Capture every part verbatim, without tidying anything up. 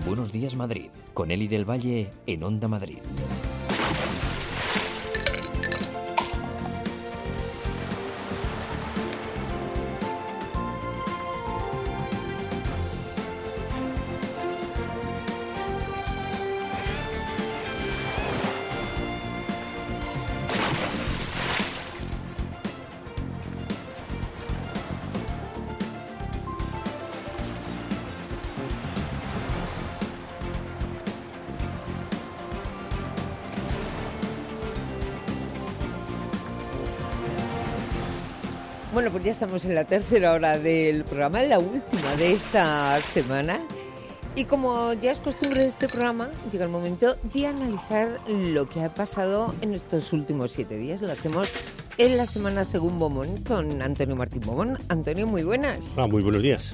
Buenos Días Madrid, con Eli del Valle en Onda Madrid. Bueno, pues ya estamos en la tercera hora del programa, la última de esta semana. Y como ya es costumbre de este programa, llega el momento de analizar lo que ha pasado en estos últimos siete días. Lo hacemos en la semana según Bomón con Antonio Martín Bomón. Antonio, muy buenas. Ah, muy buenos días.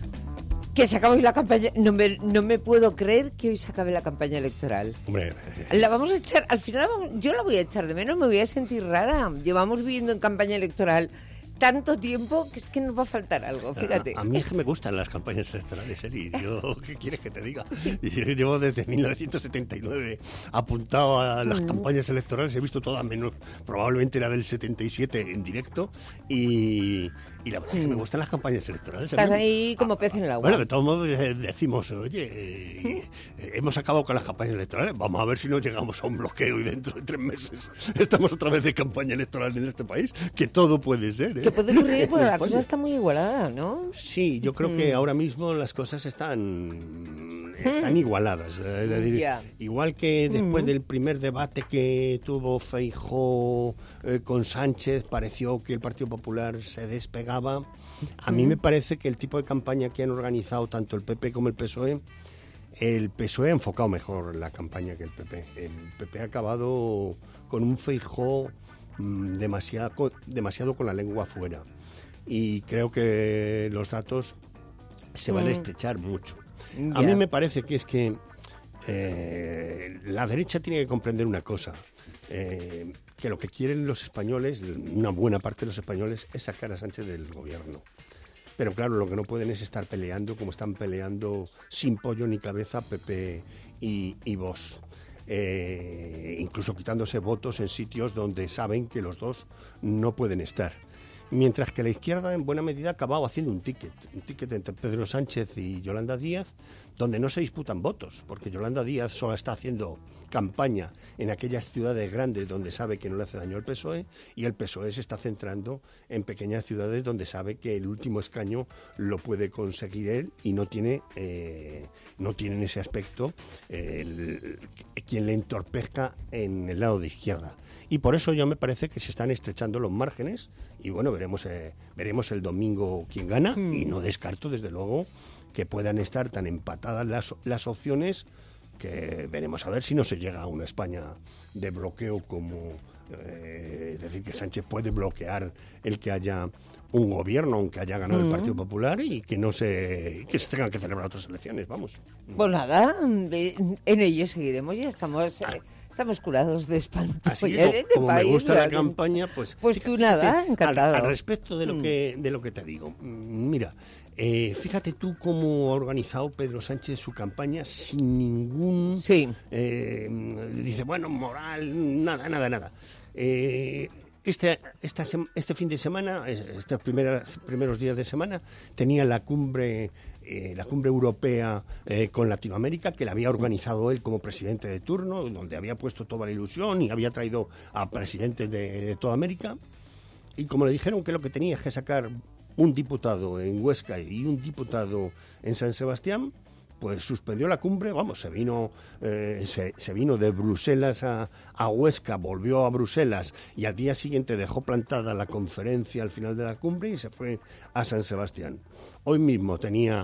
Que se acaba hoy la campaña. No me, no me puedo creer que hoy se acabe la campaña electoral. Hombre, la vamos a echar, al final vamos, yo la voy a echar de menos, me voy a sentir rara. Llevamos viviendo en campaña electoral tanto tiempo que es que nos va a faltar algo, fíjate. A, a mí es que me gustan las campañas electorales, Eli. Yo, ¿qué quieres que te diga? Yo llevo desde mil novecientos setenta y nueve apuntado a las mm. campañas electorales. He visto todas menos probablemente la del setenta y siete en directo. Y, y la verdad mm. es que me gustan las campañas electorales. Estás ahí como pez en el agua. Bueno, de todos modos decimos, oye, eh, eh, hemos acabado con las campañas electorales. Vamos a ver si no llegamos a un bloqueo y dentro de tres meses estamos otra vez de campaña electoral en este país. Que todo puede ser, ¿eh? Que puede ocurrir, bueno, la cosa está muy igualada, ¿no? Sí, yo creo que ahora mismo las cosas están, están igualadas. Es decir, yeah. igual que después mm. del primer debate que tuvo Feijóo eh, con Sánchez, pareció que el Partido Popular se despegaba. A mí mm. me parece que el tipo de campaña que han organizado tanto el P P como el P S O E, el P S O E ha enfocado mejor la campaña que el P P. El P P ha acabado con un Feijóo demasiado, demasiado con la lengua afuera, y creo que los datos se van a estrechar mucho. Yeah. A mí me parece que es que eh, la derecha tiene que comprender una cosa, eh, que lo que quieren los españoles, una buena parte de los españoles, es sacar a Sánchez del gobierno. Pero claro, lo que no pueden es estar peleando como están peleando sin pollo ni cabeza P P y, y Vox. Eh, incluso quitándose votos en sitios donde saben que los dos no pueden estar. Mientras que la izquierda en buena medida ha acabado haciendo un ticket, un ticket entre Pedro Sánchez y Yolanda Díaz, donde no se disputan votos, porque Yolanda Díaz solo está haciendo campaña en aquellas ciudades grandes donde sabe que no le hace daño al P S O E, y el P S O E se está centrando en pequeñas ciudades donde sabe que el último escaño lo puede conseguir él, y no tiene eh, no tiene en ese aspecto eh, el, quien le entorpezca en el lado de izquierda. Y por eso yo me parece que se están estrechando los márgenes, y bueno, veremos eh, veremos el domingo quién gana, mm. y no descarto desde luego que puedan estar tan empatadas las, las opciones, que veremos a ver si no se llega a una España de bloqueo como, eh, es decir, que Sánchez puede bloquear el que haya un gobierno, aunque haya ganado mm. el Partido Popular, y que no se que se tengan que celebrar otras elecciones, vamos. Pues nada, en ello seguiremos, ya estamos... Ah. Estamos curados de espanto. Así que, este como país, me gusta la campaña, pues... Pues tú nada, encantado. Al, al respecto de lo, mm. que, de lo que te digo, mira, eh, fíjate tú cómo ha organizado Pedro Sánchez su campaña sin ningún... Sí. Eh, dice, bueno, moral, nada, nada, nada. Eh... Este, esta, este fin de semana, estos primeros, primeros días de semana, tenía la cumbre, eh, la cumbre europea eh, con Latinoamérica, que la había organizado él como presidente de turno, donde había puesto toda la ilusión y había traído a presidentes de, de toda América. Y como le dijeron que lo que tenía es que sacar un diputado en Huesca y un diputado en San Sebastián, pues suspendió la cumbre, vamos, se vino eh, se, se vino de Bruselas a, a Huesca, volvió a Bruselas, y al día siguiente dejó plantada la conferencia al final de la cumbre y se fue a San Sebastián. Hoy mismo tenía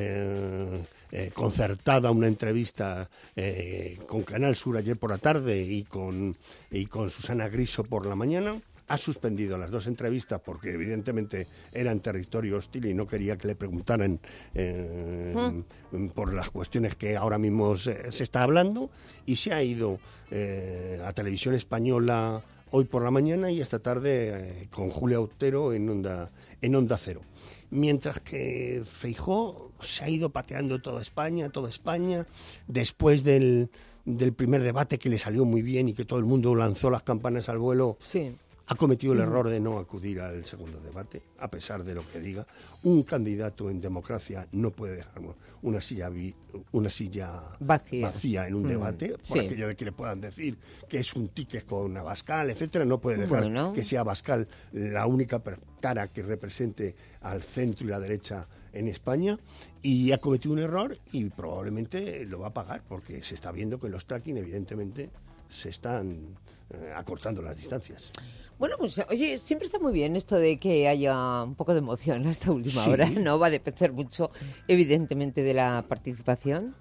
eh, eh, concertada una entrevista eh, con Canal Sur ayer por la tarde y con, y con Susana Griso por la mañana. Ha suspendido las dos entrevistas porque evidentemente era en territorio hostil y no quería que le preguntaran eh, mm. por las cuestiones que ahora mismo se, se está hablando, y se ha ido eh, a Televisión Española hoy por la mañana y esta tarde eh, con Julia Otero en Onda, en Onda Cero. Mientras que Feijóo se ha ido pateando toda España, toda España, después del, del primer debate que le salió muy bien y que todo el mundo lanzó las campanas al vuelo, sí. ha cometido el error de no acudir al segundo debate, a pesar de lo que diga. Un candidato en democracia no puede dejar una silla, una silla vacía. vacía en un mm, debate, por sí. aquello de que le puedan decir que es un ticket con Abascal, etcétera. No puede dejar bueno. que sea Abascal la única cara que represente al centro y la derecha en España, y ha cometido un error y probablemente lo va a pagar, porque se está viendo que los tracking evidentemente se están eh, acortando las distancias. Bueno, pues oye, siempre está muy bien esto de que haya un poco de emoción a esta última sí. hora, ¿no? Va a depender mucho, evidentemente, de la participación.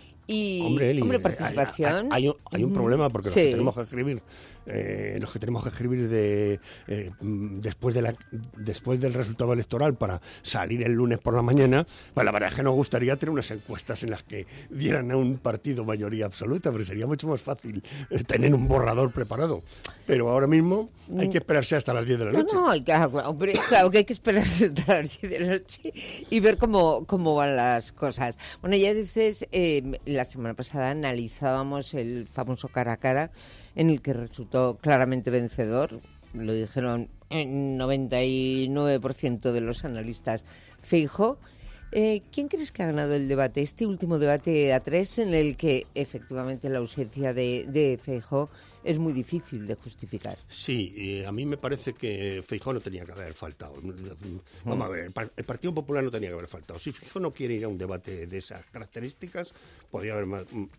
Y, hombre, Eli, hombre participación... Hay, hay, hay un, hay un mm, problema, porque sí. los que tenemos que escribir, eh, los que tenemos que escribir de eh, después de la después del resultado electoral para salir el lunes por la mañana, pues la verdad es que nos gustaría tener unas encuestas en las que dieran a un partido mayoría absoluta, pero sería mucho más fácil eh, tener un borrador preparado. Pero ahora mismo hay que esperarse hasta las diez de la noche. No, no, hay que, hombre, claro que hay que esperarse hasta las diez de la noche y ver cómo, cómo van las cosas. Bueno, ya dices... Eh, la semana pasada analizábamos el famoso cara a cara en el que resultó claramente vencedor, lo dijeron el noventa y nueve por ciento de los analistas, Feijóo. Eh, ¿Quién crees que ha ganado el debate? Este último debate a tres, en el que efectivamente la ausencia de, de Feijóo es muy difícil de justificar. Sí, eh, a mí me parece que Feijóo no tenía que haber faltado. Vamos mm. a ver, el, par- el Partido Popular no tenía que haber faltado. Si Feijóo no quiere ir a un debate de esas características, podría haber ma- m-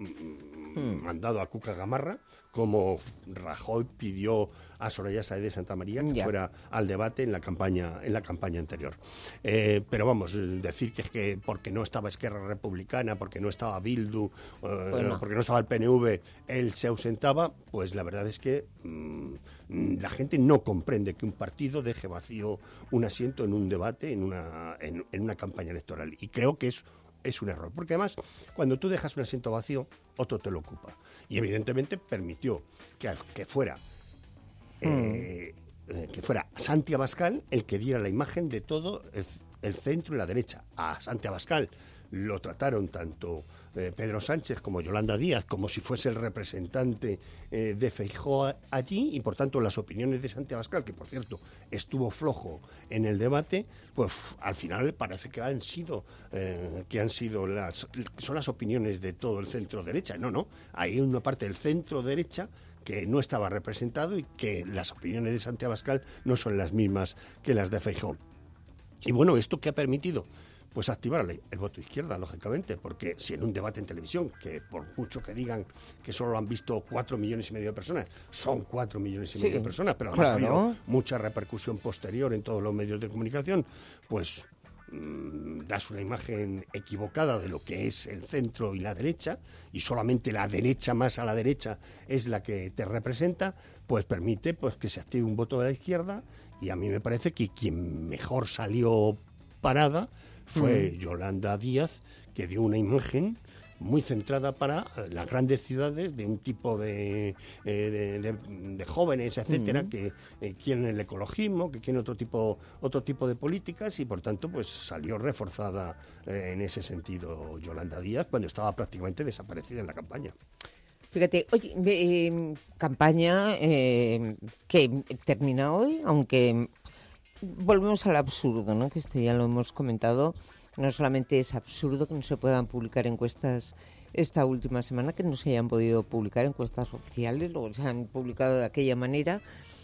m- mm. mandado a Cuca Gamarra, como Rajoy pidió a Soraya Sáez de Santamaría que ya. fuera al debate en la campaña en la campaña anterior. Eh, pero vamos, decir que es que porque no estaba Esquerra Republicana, porque no estaba Bildu, eh, bueno. porque no estaba el P N V, él se ausentaba, pues la verdad es que mmm, la gente no comprende que un partido deje vacío un asiento en un debate, en una, en, en una campaña electoral. Y creo que es es un error, porque además cuando tú dejas un asiento vacío, otro te lo ocupa. Y evidentemente permitió que, que fuera mm. eh, que fuera Santi Abascal el que diera la imagen de todo el, el centro y la derecha. A Santi Abascal lo trataron tanto eh, Pedro Sánchez como Yolanda Díaz como si fuese el representante eh, de Feijóo allí, y por tanto las opiniones de Santi Abascal, que por cierto estuvo flojo en el debate, pues al final parece que han sido eh, que han sido las son las opiniones de todo el centro derecha. No, no, hay una parte del centro derecha que no estaba representado y que las opiniones de Santi Abascal no son las mismas que las de Feijóo. Y bueno, ¿esto qué ha permitido? Pues activar el, el voto izquierda, lógicamente, porque si en un debate en televisión, que por mucho que digan que solo lo han visto cuatro millones y medio de personas, son cuatro millones y sí, medio de personas, pero además claro. ha habido mucha repercusión posterior en todos los medios de comunicación, pues mmm, das una imagen equivocada de lo que es el centro y la derecha, y solamente la derecha más a la derecha es la que te representa, pues permite pues que se active un voto de la izquierda, y a mí me parece que quien mejor salió parada fue mm. Yolanda Díaz, que dio una imagen muy centrada para las grandes ciudades, de un tipo de, eh, de, de, de jóvenes, etcétera, mm. que eh, quieren el ecologismo, que quieren otro tipo otro tipo de políticas, y por tanto pues salió reforzada eh, en ese sentido Yolanda Díaz, cuando estaba prácticamente desaparecida en la campaña. Fíjate, oye, eh, campaña eh, que termina hoy, aunque volvemos al absurdo, ¿no? Que esto ya lo hemos comentado. No solamente es absurdo que no se puedan publicar encuestas esta última semana, que no se hayan podido publicar encuestas oficiales, luego se han publicado de aquella manera,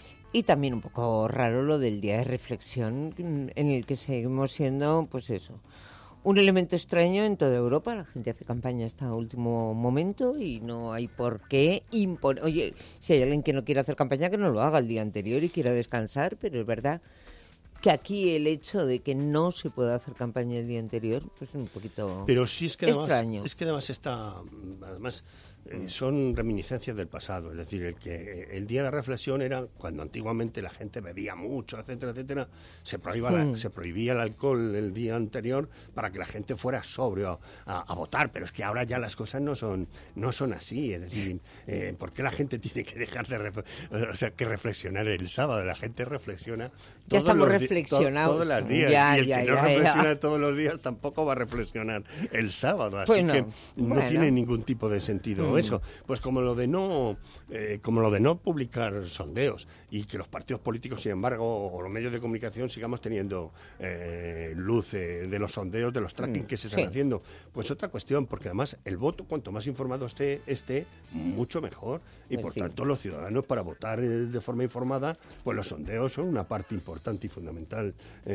y también un poco raro lo del día de reflexión, en el que seguimos siendo, pues eso, un elemento extraño en toda Europa. La gente hace campaña hasta último momento y no hay por qué imponer. Oye, si hay alguien que no quiere hacer campaña, que no lo haga el día anterior y quiera descansar, pero es verdad que aquí el hecho de que no se pueda hacer campaña el día anterior, pues es un poquito Pero sí es que además, extraño. Es que además está, además eh, son reminiscencias del pasado. Es decir, el que el día de reflexión era cuando antiguamente la gente bebía mucho, etcétera, etcétera, se prohibía, mm. la, se prohibía el alcohol el día anterior para que la gente fuera sobrio a, a votar, pero es que ahora ya las cosas no son no son así. Es decir, eh, ¿por qué la gente tiene que dejar de ref- o sea, que reflexionar el sábado? La gente reflexiona ya todos estamos los reflexionados di- to- todos los días, ya, y el ya, que ya, no ya, reflexiona ya. todos los días tampoco va a reflexionar el sábado, así pues no. que no bueno. tiene ningún tipo de sentido mm. eso. Pues como lo de no eh, como lo de no publicar sondeos y que los partidos políticos, sin embargo, o los medios de comunicación sigamos teniendo eh, luz eh, de los sondeos, de los tracking mm. que se están sí. haciendo, pues otra cuestión, porque además el voto, cuanto más informado esté, esté mucho mejor, y pues por sí. tanto los ciudadanos para votar eh, de forma informada, pues los sondeos son una parte importante y fundamental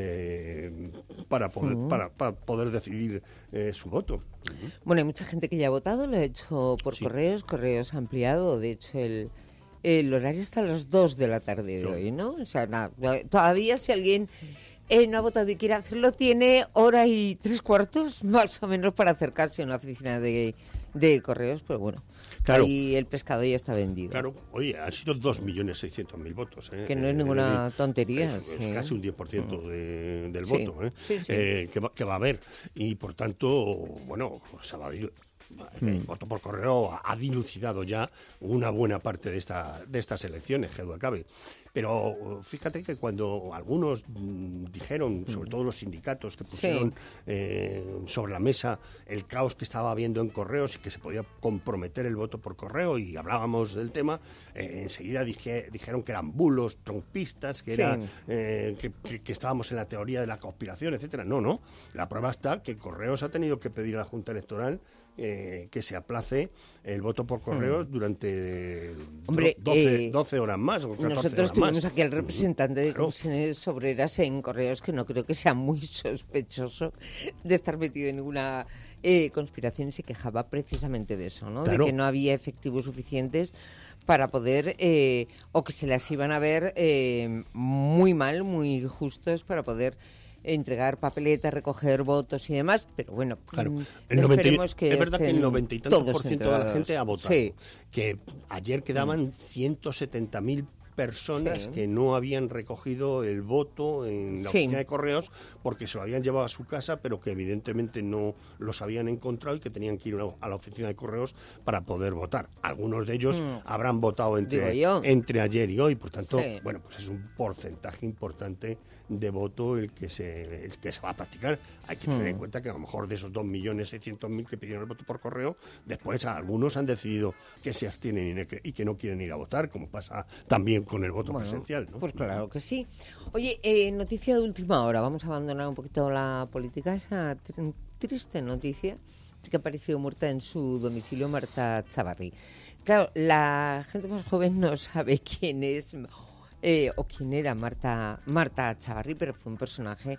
eh, para poder uh-huh. para, para poder decidir eh, su voto. Uh-huh. Bueno, hay mucha gente que ya ha votado, lo ha hecho por sí. correos, correos ampliado, de hecho el el horario está a las dos de la tarde de no. hoy, ¿no? O sea, nada, todavía si alguien eh, no ha votado y quiere hacerlo, tiene hora y tres cuartos más o menos para acercarse a una oficina de, de correos, pero bueno, claro. Ahí el pescado ya está vendido. Claro, oye, han sido dos millones seiscientos mil votos. ¿eh? Que no es eh, ninguna eh, tontería. Es, sí. es casi un diez por ciento de, del sí. voto ¿eh? Sí, sí. Eh, que, va, que va a haber. Y por tanto, bueno, se va a ir. El mm. voto por correo ha dilucidado ya una buena parte de esta de estas elecciones, que duda cabe. Pero fíjate que cuando algunos mm, dijeron, sobre todo los sindicatos que pusieron sí. eh, sobre la mesa el caos que estaba habiendo en correos y que se podía comprometer el voto por correo, y hablábamos del tema, eh, enseguida dije, dijeron que eran bulos, trompistas, que, sí. era, eh, que, que, que estábamos en la teoría de la conspiración, etcétera. No, no. La prueba está que Correos ha tenido que pedir a la Junta Electoral Eh, que se aplace el voto por correo mm. durante Hombre, doce, eh, doce horas más o catorce nosotros horas tuvimos más. aquí al representante de claro. comisiones obreras en correos, que no creo que sea muy sospechoso de estar metido en ninguna eh, conspiración, y se quejaba precisamente de eso, ¿no? Claro. De que no había efectivos suficientes para poder, eh, o que se las iban a ver eh, muy mal, muy justos para poder entregar papeletas, recoger votos y demás, pero bueno, claro. mm, el noventa, que es verdad que el noventa y tantos por ciento de la gente ha votado, sí. que ayer quedaban mm. ciento setenta mil personas sí. que no habían recogido el voto en la sí. oficina de correos porque se lo habían llevado a su casa, pero que evidentemente no los habían encontrado y que tenían que ir a la oficina de correos para poder votar. Algunos de ellos mm. habrán votado entre, entre ayer y hoy, por tanto, sí. bueno, pues es un porcentaje importante de voto el que se el que se va a practicar. Hay que tener mm. en cuenta que a lo mejor de esos dos millones seiscientos mil que pidieron el voto por correo, después algunos han decidido que se abstienen y que, y que no quieren ir a votar, como pasa también con el voto bueno, presencial, ¿no? Pues claro que sí. Oye, eh, noticia de última hora, vamos a abandonar un poquito la política, esa tr- triste noticia que ha aparecido muerta en su domicilio Marta Chavarri. Claro, la gente más joven no sabe quién es eh, o quién era Marta, Marta Chavarri, pero fue un personaje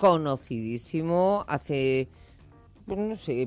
conocidísimo hace, bueno, no sé,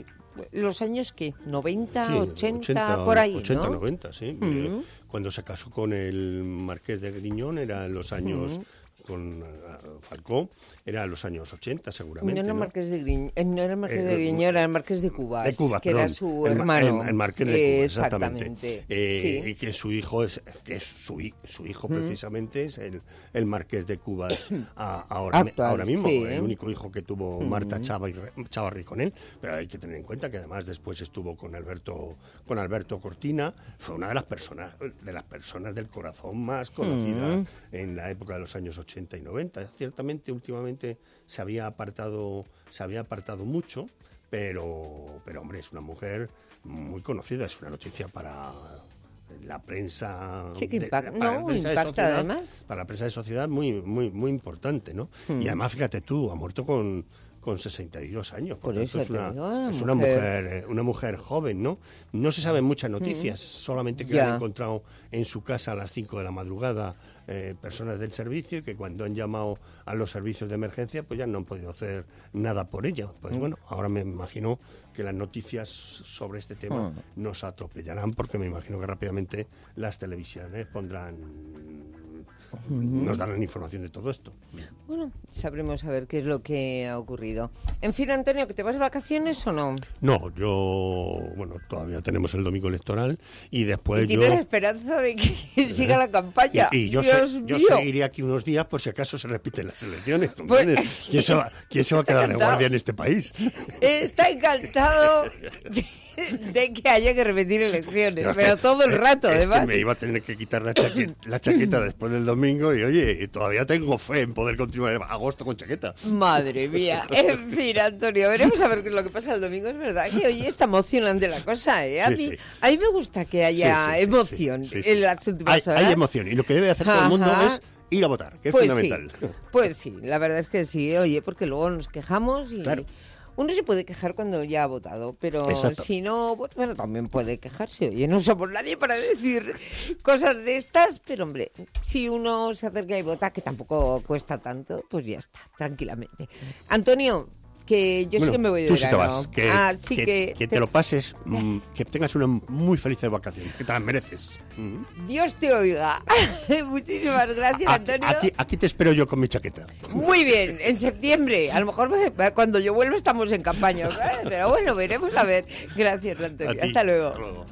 los años que noventa, sí, ochenta, ochenta, por ahí, ochenta, ¿no? noventa, sí. Uh-huh. Cuando se casó con el Marqués de Griñón era en los años... Uh-huh. con uh, Falcó, era en los años ochenta seguramente. No era el ¿no? Marqués de Griñón, no era el Marqués eh, de Griñón, era el Marqués de Cubas, de Cubas que perdón, era su el, hermano. El, el Marqués de Cubas, eh, exactamente. exactamente. Eh, sí. Y que su hijo es, que es su, su hijo mm. precisamente es el, el Marqués de Cubas a, ahora, Actual, ahora mismo, sí. el único hijo que tuvo Marta Chavarri, Chavarri con él, pero hay que tener en cuenta que además después estuvo con Alberto, con Alberto Cortina, fue una de las personas, de las personas del corazón más conocidas mm. en la época de los años ochenta y noventa. Ciertamente últimamente se había apartado se había apartado mucho, pero pero hombre, es una mujer muy conocida, es una noticia para la prensa, sí, que impact, de, para no, la prensa impacta de sociedad, además. Para la prensa de sociedad muy muy muy importante, ¿no? Hmm. Y además fíjate tú, ha muerto con con sesenta y dos años, por, por tanto es una, digo, es una mujer. mujer una mujer joven, ¿no? No se saben muchas noticias, mm. solamente que la han encontrado en su casa a las cinco de la madrugada eh, personas del servicio, y que cuando han llamado a los servicios de emergencia pues ya no han podido hacer nada por ella. Pues mm. bueno, ahora me imagino que las noticias sobre este tema mm. nos atropellarán, porque me imagino que rápidamente las televisiones pondrán nos darán información de todo esto. Bueno, sabremos a ver qué es lo que ha ocurrido. En fin, Antonio, ¿que te vas de vacaciones o no? No, yo, bueno, todavía tenemos el domingo electoral y después ¿Y yo... tienes la esperanza de que siga la campaña? Y, y yo, Dios se, yo mío. seguiré aquí unos días por si acaso se repiten las elecciones. Pues, ¿Quién, se va, ¿Quién se va a quedar de guardia en este país? Está encantado de que haya que repetir elecciones, Yo, pero todo el rato, es que además. me iba a tener que quitar la chaqueta, la chaqueta después del domingo y, oye, todavía tengo fe en poder continuar en agosto con chaqueta. Madre mía. En fin, Antonio, veremos a ver qué es lo que pasa el domingo. Es verdad que hoy está emocionante la cosa, ¿eh? A, Sí, mí, sí. a mí me gusta que haya Sí, sí, sí, emoción sí, sí, sí. en las últimas hay, horas. hay emoción y lo que debe hacer todo el mundo Ajá. es ir a votar, que es Pues fundamental. sí, pues sí, la verdad es que sí, oye, porque luego nos quejamos y... Claro. Uno se puede quejar cuando ya ha votado, pero Exacto. si no, bueno, también puede quejarse. Oye, no somos nadie para decir cosas de estas, pero hombre, si uno se acerca y vota, que tampoco cuesta tanto, pues ya está, tranquilamente. Antonio, que yo Bueno, sí que me voy de tú sí te verano. vas, que, ah, sí que, que, que te lo pases, mm, que tengas una muy feliz vacación, que te las mereces. Mm. Dios te oiga. Muchísimas gracias, Aquí, Antonio. aquí, aquí te espero yo con mi chaqueta. Muy bien, en septiembre. A lo mejor me- cuando yo vuelva estamos en campaña. ¿Sabes? Pero bueno, veremos a ver. Gracias, Antonio. A ti. Hasta luego. Hasta luego.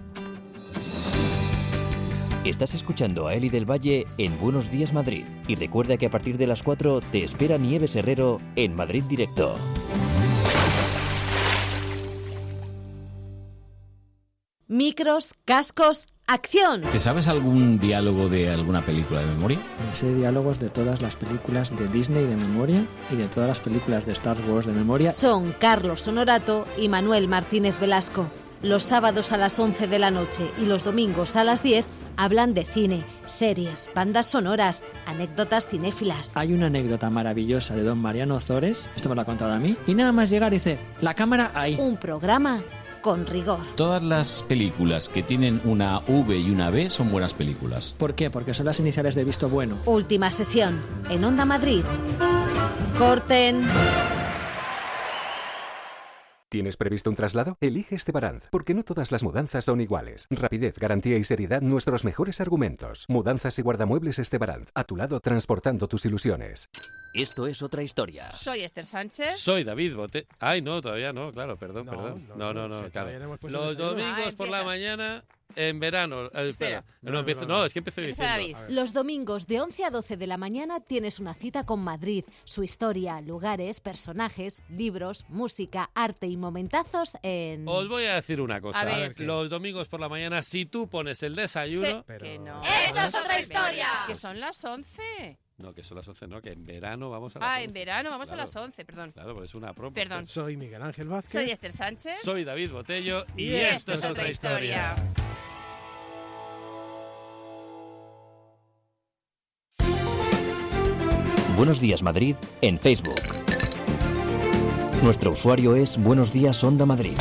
Estás escuchando a Eli del Valle en Buenos Días Madrid. Y recuerda que a partir de las cuatro te espera Nieves Herrero en Madrid Directo. Micros, cascos, acción. ¿Te sabes algún diálogo de alguna película de memoria? Me sé diálogos de todas las películas de Disney de memoria y de todas las películas de Star Wars de memoria. Son Carlos Honorato y Manuel Martínez Velasco. Los sábados a las once de la noche y los domingos a las diez hablan de cine, series, bandas sonoras, anécdotas cinéfilas. Hay una anécdota maravillosa de don Mariano Ozores, esto me lo ha contado a mí, y nada más llegar dice, la cámara ahí. Un programa con rigor. Todas las películas que tienen una V y una B son buenas películas. ¿Por qué? Porque son las iniciales de visto bueno. Última sesión en Onda Madrid. Corten. ¿Tienes previsto un traslado? Elige Estebaranz, porque no todas las mudanzas son iguales. Rapidez, garantía y seriedad, nuestros mejores argumentos. Mudanzas y guardamuebles Estebaranz, a tu lado transportando tus ilusiones. Esto es otra historia. Soy Esther Sánchez. Soy David Bote. Ay, no, todavía no, claro, perdón, No, perdón. no, No, no, no, sí, claro. todavía no hemos puesto Los el desayuno. domingos Ah, por la empieza. mañana, en verano. Eh, espera, Espera. no, No, empiezo, no, no, no. es que empiezo Empieza diciendo. David. Los domingos de once a doce de la mañana tienes una cita con Madrid, su historia, lugares, personajes, libros, música, arte y momentazos en... Os voy a decir una cosa. A ver. Los domingos por la mañana, si tú pones el desayuno... Sé Pero- que no. ¡Esto es otra historia! Que son las once. No, que son las once, no, que en verano vamos a las Ah, once. en verano vamos Claro. a las once, perdón. Claro, pues es una promo. Perdón. Soy Miguel Ángel Vázquez. Soy Esther Sánchez. Soy David Botello y, Y esto es otra historia. Buenos Días Madrid en Facebook. Nuestro usuario es Buenos Días Onda Madrid.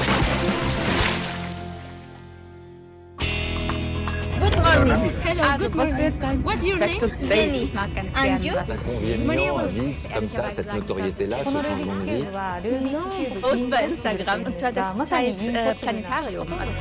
Good morning. Hello, good morning. What's your name? Jenny. And you? Maria was comme ça, cette notoriété-là, ce changement de vie. No, post bei Instagram. Und zwar das heißt äh, Planetarium. Also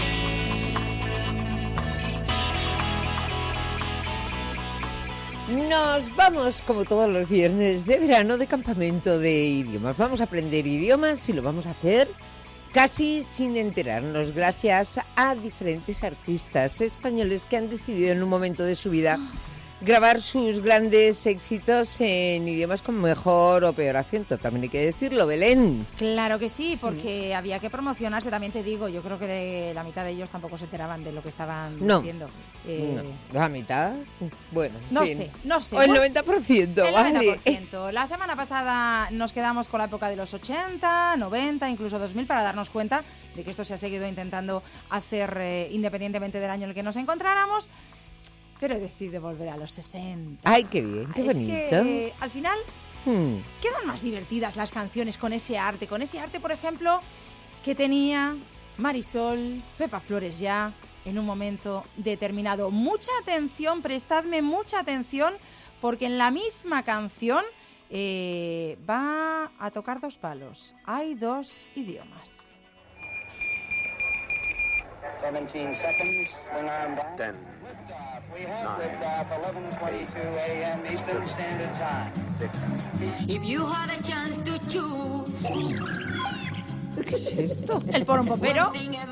Nos vamos, como todos los viernes, de verano de campamento de idiomas. Vamos a aprender idiomas y lo vamos a hacer casi sin enterarnos, gracias a diferentes artistas españoles que han decidido en un momento de su vida grabar sus grandes éxitos en idiomas con mejor o peor acento. También hay que decirlo, Belén. Claro que sí, porque había que promocionarse, también te digo. Yo creo que de la mitad de ellos tampoco se enteraban de lo que estaban No. diciendo. Eh, No, la mitad, bueno, en No fin. sé, no sé. O el Bueno, noventa por ciento, el vale. noventa por ciento. La semana pasada nos quedamos con la época de los ochenta, noventa, incluso dos mil, para darnos cuenta de que esto se ha seguido intentando hacer eh, independientemente del año en el que nos encontráramos. Pero he decidido volver a los sesenta. Ay, qué bien, qué Es bonito. que al final Hmm. quedan más divertidas las canciones con ese arte, con ese arte, por ejemplo, que tenía Marisol, Pepa Flores ya, en un momento determinado. Mucha atención, prestadme mucha atención, porque en la misma canción eh, va a tocar dos palos. Hay dos idiomas. seventeen seconds, swing arm back. ten, ¿Qué es esto? El porompopero.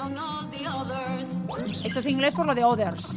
Esto es inglés por lo de others.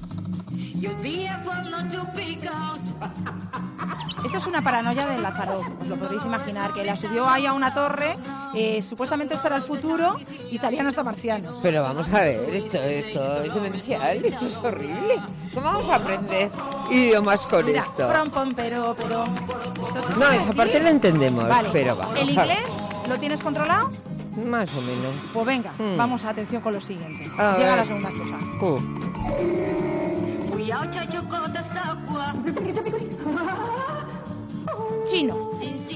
Esto es una paranoia de Lázaro, os lo podréis imaginar, que la subió ahí a una torre, eh, supuestamente esto era el futuro y salían hasta marcianos. Pero vamos a ver, esto, esto es demencial, esto es horrible. ¿Cómo vamos a aprender idiomas con Mira, esto? prom, pom, pero, pero... esto se No, sabe esa aquí. parte la entendemos, Vale. pero vamos ¿El a ver. inglés lo tienes controlado? Más o menos. Pues venga, Hmm. vamos a atención con lo siguiente. A Llega ver. la segunda estrofa. Uh. Chino.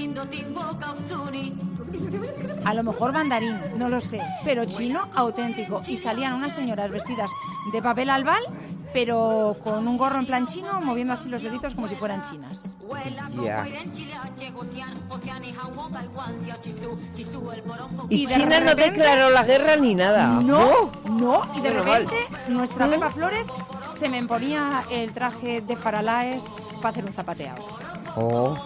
A lo mejor mandarín, no lo sé, pero chino auténtico. Y salían unas señoras vestidas de papel albal, pero con un gorro en plan chino, moviendo así los deditos como si fueran chinas. Ya. Y Y de China no repente- declaró la guerra ni nada. No, no, y de Menos repente mal. nuestra ¿Mm? Pepa Flores se me ponía el traje de Faralaes para hacer un zapateado. Oh.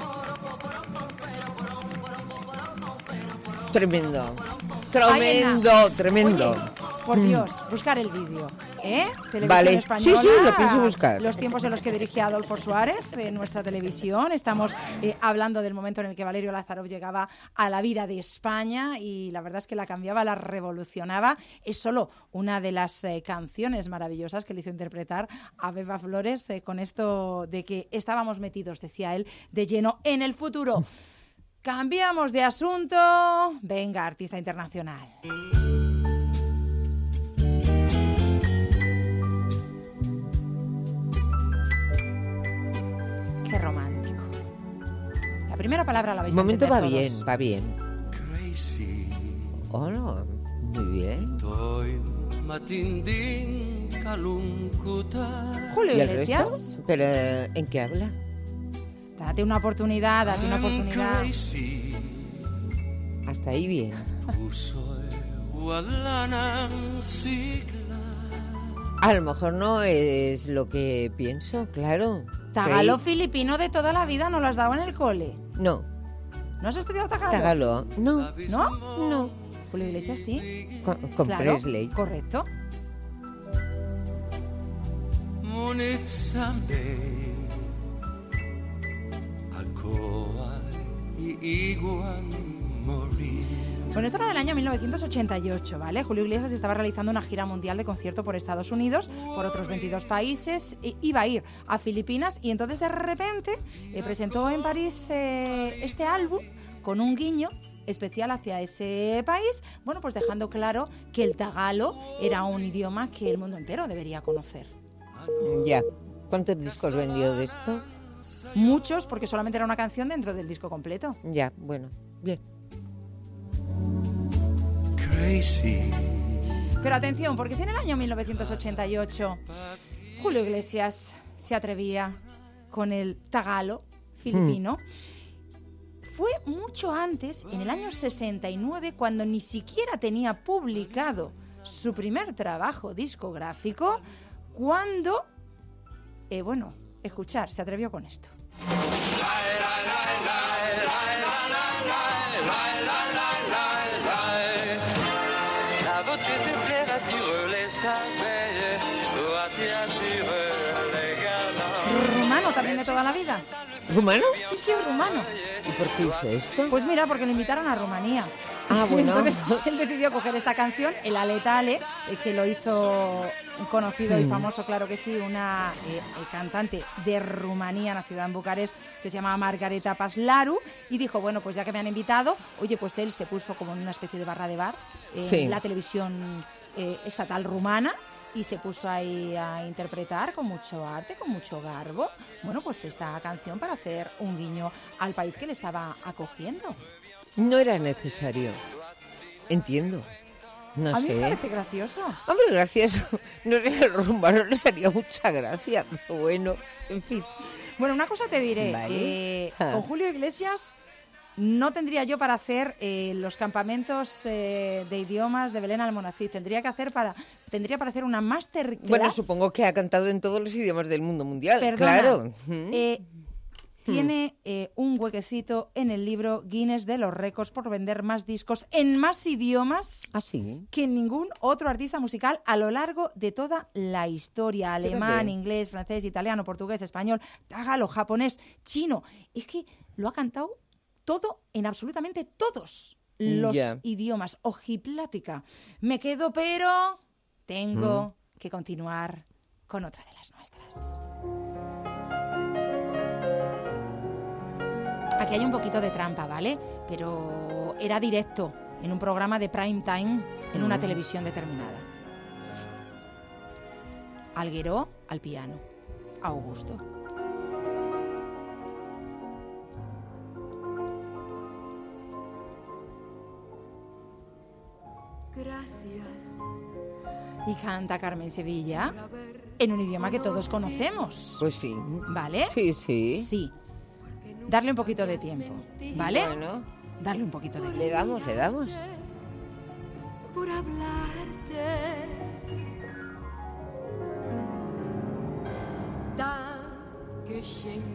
Tremendo. Tremendo, Ay, venga. tremendo. Oye, por Mm. Dios, buscar el vídeo, ¿eh? Televisión Vale. española. Sí, sí, lo pienso buscar. Los tiempos en los que dirigía Adolfo Suárez en nuestra televisión. Estamos eh, hablando del momento en el que Valerio Lázarov llegaba a la vida de España y la verdad es que la cambiaba, la revolucionaba. Es solo una de las eh, canciones maravillosas que le hizo interpretar a Pepa Flores eh, con esto de que estábamos metidos, decía él, de lleno en el futuro. Cambiamos de asunto. Venga, artista internacional. Qué romántico. La primera palabra la vais Un a momento va entender bien, todos. va bien. Hola, muy bien. Julio ¿Y el Iglesias, resto? ¿Pero eh, en qué habla? date una oportunidad, date una oportunidad. Hasta ahí bien. A lo mejor no es lo que pienso, claro. Tagalo Creí- filipino de toda la vida, ¿no lo has dado en el cole? No, ¿No has estudiado tagalo? Tagalo. No, ¿No? no. Julio Iglesias sí. Con, con Claro, Presley. correcto. Bueno, esto era del año mil novecientos ochenta y ocho, ¿vale? Julio Iglesias estaba realizando una gira mundial de concierto por Estados Unidos, por otros veintidós países, e iba a ir a Filipinas y entonces de repente eh, presentó en París eh, este álbum con un guiño especial hacia ese país, bueno, pues dejando claro que el tagalo era un idioma que el mundo entero debería conocer. Ya. ¿Cuántos discos vendió de esto? Muchos, porque solamente era una canción dentro del disco completo. Ya, bueno, bien. Pero atención, porque si en el año mil novecientos ochenta y ocho Julio Iglesias se atrevía con el tagalo filipino, fue mucho antes, en el año sesenta y nueve, cuando ni siquiera tenía publicado su primer trabajo discográfico, cuando, eh, bueno, escuchar, se atrevió con esto. Rumano también de toda la vida. ¿Rumano? Sí, sí, rumano. ¿Y por qué hizo esto? Pues mira, porque lo invitaron a Rumanía. Ah, bueno. Entonces él decidió coger esta canción, el Ale Tale, eh, que lo hizo un conocido y Mm. famoso, claro que sí, una eh, eh, cantante de Rumanía, nacida en Bucarest, que se llama Margareta Paslaru, y dijo, bueno, pues ya que me han invitado, oye, pues él se puso como en una especie de barra de bar en Sí. la televisión eh, estatal rumana, y se puso ahí a interpretar con mucho arte, con mucho garbo, bueno, pues esta canción para hacer un guiño al país que le estaba acogiendo. No era necesario. Entiendo. No A mí sé. me parece gracioso. Hombre, gracioso. No sé, el rumano les haría mucha gracia, pero bueno, en fin. Bueno, una cosa te diré. Vale. eh, Ah. con Julio Iglesias no tendría yo para hacer eh, los campamentos eh, de idiomas de Belén Almonacid. Tendría que hacer para, tendría para hacer una masterclass. Bueno, supongo que ha cantado en todos los idiomas del mundo mundial. Perdona, claro. Eh, tiene eh, un huequecito en el libro Guinness de los récords por vender más discos en más idiomas ¿Ah, sí? que ningún otro artista musical a lo largo de toda la historia. Alemán, Fíjate. inglés, francés, italiano, portugués, español, tagalo, japonés, chino. Es que lo ha cantado todo en absolutamente todos los Ya. idiomas. Ojiplática. Me quedo, pero tengo Mm. que continuar con otra de las nuestras. Aquí hay un poquito de trampa, ¿vale? Pero era directo, en un programa de prime time, en una Mm. televisión determinada. Algueró al piano. Augusto. Gracias. Y canta Carmen Sevilla en un idioma que todos conocemos. Pues sí. ¿Vale? Sí, sí. Sí. Darle un poquito de tiempo, ¿vale? Bueno. Darle un poquito de tiempo. Le damos, le damos. Por hablarte. Dankeschön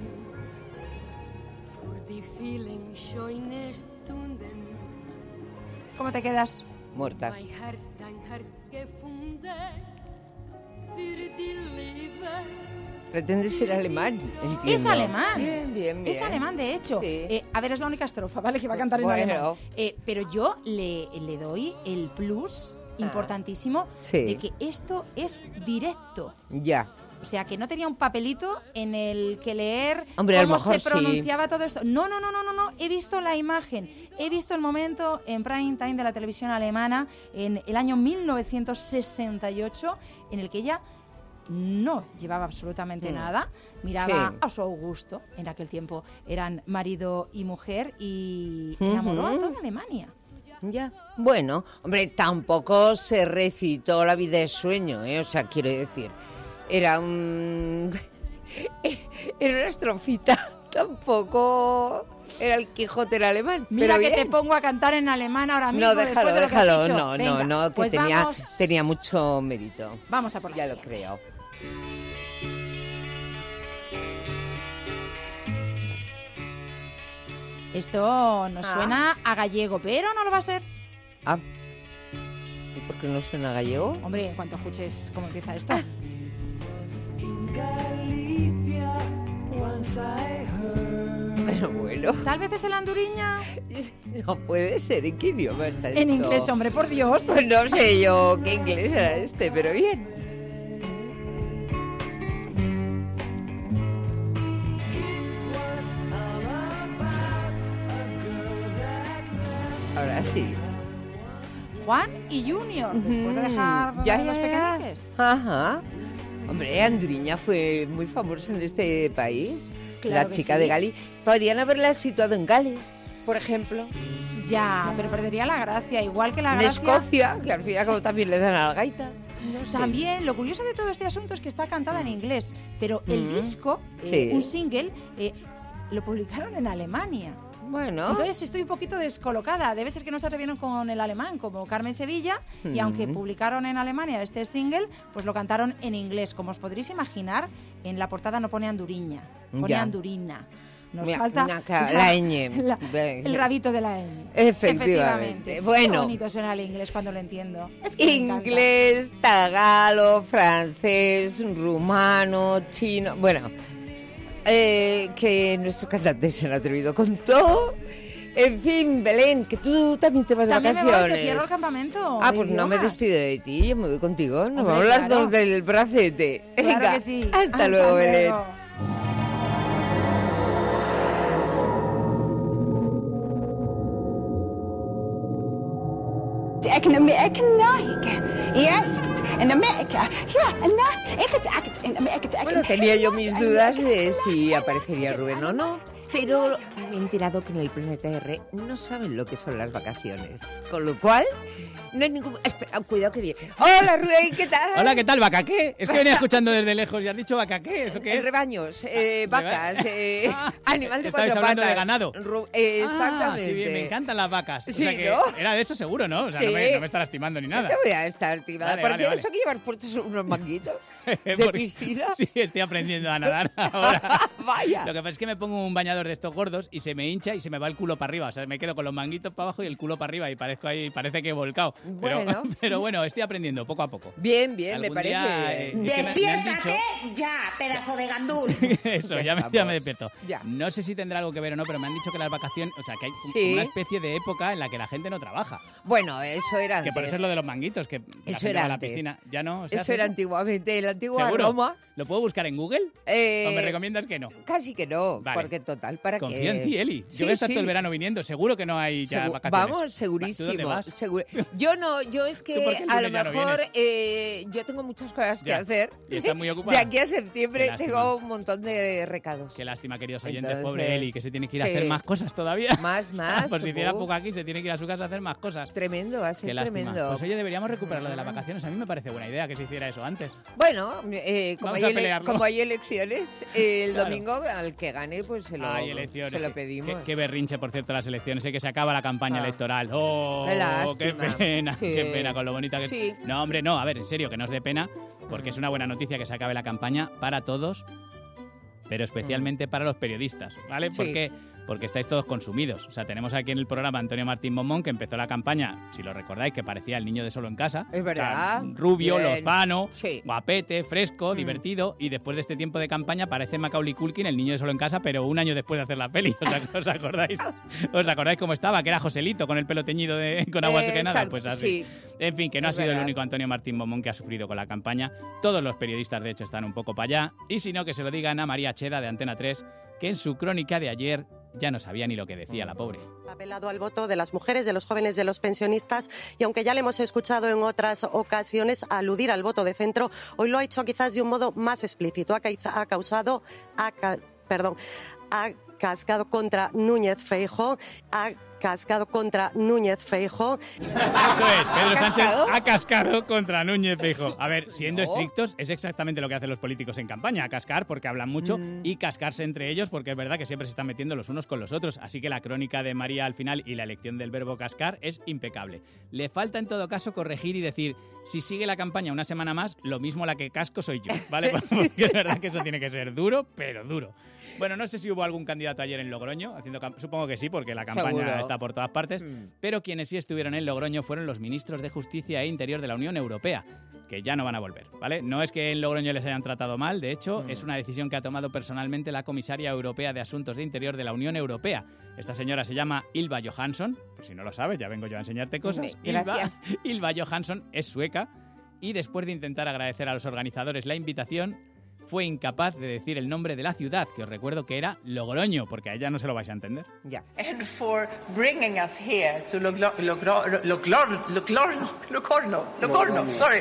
für die vielen schönen Stunden. ¿Cómo te quedas? Muerta. Mein Herz, dein Herz gefunden für die Liebe. Pretende ser alemán, entiendo. Es alemán. Bien, bien, bien. Es alemán, de hecho. Sí. Eh, a ver, es la única estrofa, ¿vale? Que va a cantar en Bueno. alemán. Eh, pero yo le, le doy el plus importantísimo Sí. de que esto es directo. Ya. O sea, que no tenía un papelito en el que leer Hombre, a lo cómo mejor se sí. pronunciaba todo esto. No, no, no, no, no, no. He visto la imagen. He visto el momento en prime time de la televisión alemana en el año mil novecientos sesenta y ocho en el que ella no llevaba absolutamente Mm. nada. Miraba Sí. a su Augusto. En aquel tiempo eran marido y mujer y enamoró a Ujú. toda Alemania. Ya. Bueno, hombre, tampoco se recitó La vida es sueño, ¿eh? O sea, quiero decir, era un... era una estrofita, tampoco era el Quijote en alemán. Mira pero que bien. te pongo a cantar en alemán ahora mismo. No, después déjalo, de lo que has déjalo, dicho. no, Venga, no, no, que pues tenía, vamos, tenía mucho mérito. vamos a por la Ya lo siguiente. creo. Esto nos Ah. suena a gallego, pero no lo va a ser. Ah, ¿y por qué no suena gallego? Hombre, en cuanto escuches cómo empieza esto. Pero bueno, Tal vez es el anduriña. no puede ser. ¿En qué idioma está esto? En inglés, hombre, por Dios. Pues no sé yo qué inglés era este, pero bien. Ahora sí. Juan y Junior, después de dejar Mm, ya, los ya, ya. pequeñiques. Ajá. Hombre, Anduriña fue muy famosa en este país. Claro la que chica sí. de Gales. Podrían haberla situado en Gales, por ejemplo. Ya, pero perdería la gracia, igual que la En gracia. Escocia, que al fin y al cabo también le dan a la gaita. No sé. También, lo curioso de todo este asunto es que está cantada en inglés, pero el Mm, disco, eh, sí. un single, eh, lo publicaron en Alemania. Bueno. Entonces estoy un poquito descolocada. Debe ser que no se atrevieron con el alemán como Carmen Sevilla y Mm. aunque publicaron en Alemania este single, pues lo cantaron en inglés. Como os podréis imaginar, en la portada no pone anduriña, pone Ya. andurina. Nos Mira, falta una ca- la ñ. la- Ve- el rabito de la ñ. Efectivamente. Bueno. Qué bonito suena el inglés cuando lo entiendo. Es que me encanta. Inglés, tagalo, francés, rumano, chino. Bueno, eh, que nuestros cantantes se han atrevido con todo. En fin, Belén, que tú también te vas de También me voy, vacaciones. que cierro el campamento. Ah, de pues no me idiomas. despido de ti, yo me voy contigo. Nos Hombre, vamos las claro. dos del bracete. Claro Venga, que sí. hasta, luego, Belén. Ik in Amerika, ja, in Amerika, ja, en ik het, ik het, in Amerika, Bueno, tenía yo mis dudas de si aparecería Rubén o no. Pero me he enterado que en el Planeta R no saben lo que son las vacaciones. Con lo cual, no hay ningún... Espera, cuidado que viene. Hola, Rubén, ¿qué tal? Hola, ¿qué tal, vaca qué? Es que venía escuchando desde lejos y has dicho vaca qué, ¿eso qué es? Rebaños, eh, vacas, eh, animal de cuatro patas. Estabais hablando de ganado. Ru eh, exactamente. Ah, qué bien, me encantan las vacas. Sí, o sea que ¿no? Era de eso seguro, ¿no? O sea, sí. no, me, no me está lastimando ni nada. No te voy a estar estimada. Vale, ¿Por vale, qué vale. eso que llevar puestos unos manguitos de Porque, piscina? Sí, estoy aprendiendo a nadar ahora. Vaya. Lo que pasa es que me pongo un bañador de estos gordos y se me hincha y se me va el culo para arriba. O sea, me quedo con los manguitos para abajo y el culo para arriba y parezco ahí, parece que he volcado. Pero Bueno. pero bueno, estoy aprendiendo poco a poco. Bien, bien, me Algún parece. día, eh, es que me- me han dicho- ya, pedazo de gandul. Eso, Ya ya me, ya estamos. me despierto. Ya. No sé si tendrá algo que ver o no, pero me han dicho que las vacaciones, o sea, que hay como Sí. una especie de época en la que la gente no trabaja. Bueno, eso era Que antes. por eso es lo de los manguitos, que la Eso gente era va a la antes. piscina. Ya no se Eso hace era antiguamente, la antigua ¿Seguro? Roma. ¿Lo puedo buscar en Google? Eh, ¿O me recomiendas que no? Casi que no, Vale. porque total, ¿para Confío qué? en ti, Eli. Yo Sí, voy a estar sí. todo el verano viniendo. Seguro que no hay ya Segu- vacaciones. Vamos, ¿Tú segurísimo. dónde vas? seguro. Yo no, yo es ¿Tú por que qué el a lo lunes ya no mejor vienes? eh, yo tengo muchas cosas que Ya. hacer. Y estás muy De ocupada. aquí a septiembre Qué lástima. tengo un montón de recados. Qué lástima, queridos oyentes. Entonces, Pobre Eli, que se tiene que ir a sí. hacer más cosas todavía. Más, más. Por si hiciera uf, poco aquí, se tiene que ir a su casa a hacer más cosas. Tremendo, va a ser Qué lástima. tremendo. Pues oye, deberíamos recuperar lo de las vacaciones. A mí me parece buena idea que se hiciera eso antes. Bueno, eh, como, Vamos hay a ele- pelearlo. como hay elecciones, el Claro. domingo al que gane, pues se lo, Hay elecciones. se lo Qué- pedimos. Qué, qué berrinche, por cierto, las elecciones. Sé que se acaba la campaña Ah. electoral. ¡Oh! Qué ¡Qué lástima. pena! Sí. ¡Qué pena con lo bonita que Sí. No, hombre, no. A ver, en serio, que no os dé pena, porque Mm. es una buena noticia que se acabe la campaña para todos, pero especialmente para los periodistas, ¿vale? Sí. Porque porque estáis todos consumidos. O sea, tenemos aquí en el programa a Antonio Martín Momón, que empezó la campaña, si lo recordáis, que parecía el niño de Solo en Casa. Es verdad. O sea, rubio, Bien. lozano, Sí. guapete, fresco, Mm. divertido, y después de este tiempo de campaña parece Macaulay Culkin, el niño de Solo en Casa, pero un año después de hacer la peli. ¿Os, ac- os acordáis? ¿Os acordáis cómo estaba? Que era Joselito con el pelo teñido de, con agua Eh, que nada. exacto, Pues así. sí. En fin, que no Es ha sido verdad. el único Antonio Martín Momón que ha sufrido con la campaña. Todos los periodistas, de hecho, están un poco para allá. Y si no, que se lo digan a María Cheda de Antena tres, que en su crónica de ayer ya no sabía ni lo que decía la pobre. Ha apelado al voto de las mujeres, de los jóvenes, de los pensionistas, y aunque ya le hemos escuchado en otras ocasiones aludir al voto de centro, hoy lo ha hecho quizás de un modo más explícito. Ha, caiza- ha causado, ha, ca- perdón, ha cascado contra Núñez Feijóo, ha cascado contra Núñez Feijóo. Eso es, Pedro ¿Ha Sánchez cascado? ha cascado contra Núñez Feijóo. A ver, siendo No. estrictos, es exactamente lo que hacen los políticos en campaña, cascar porque hablan mucho Mm. y cascarse entre ellos porque es verdad que siempre se están metiendo los unos con los otros. Así que la crónica de María al final y la elección del verbo cascar es impecable. Le falta en todo caso corregir y decir, si sigue la campaña una semana más, lo mismo la que casco soy yo, ¿vale? Porque es verdad que eso tiene que ser duro, pero duro. Bueno, no sé si hubo algún candidato ayer en Logroño, haciendo cam- supongo que sí, porque la campaña Seguro. está por todas partes, Mm. pero quienes sí estuvieron en Logroño fueron los ministros de Justicia e Interior de la Unión Europea, que ya no van a volver, ¿vale? No es que en Logroño les hayan tratado mal, de hecho, Mm. es una decisión que ha tomado personalmente la comisaria europea de Asuntos de Interior de la Unión Europea. Esta señora se llama Ylva Johansson, por si no lo sabes, ya vengo yo a enseñarte cosas. Hombre, Ylva, gracias. Ylva Johansson es sueca y después de intentar agradecer a los organizadores la invitación, fue incapaz de decir el nombre de la ciudad, que os recuerdo que era Logroño, porque a ella no se lo vais a entender. Ya. And for bringing us here to Loglo- Logro- Loglo- Loglo- Locorno, Locorno, sorry.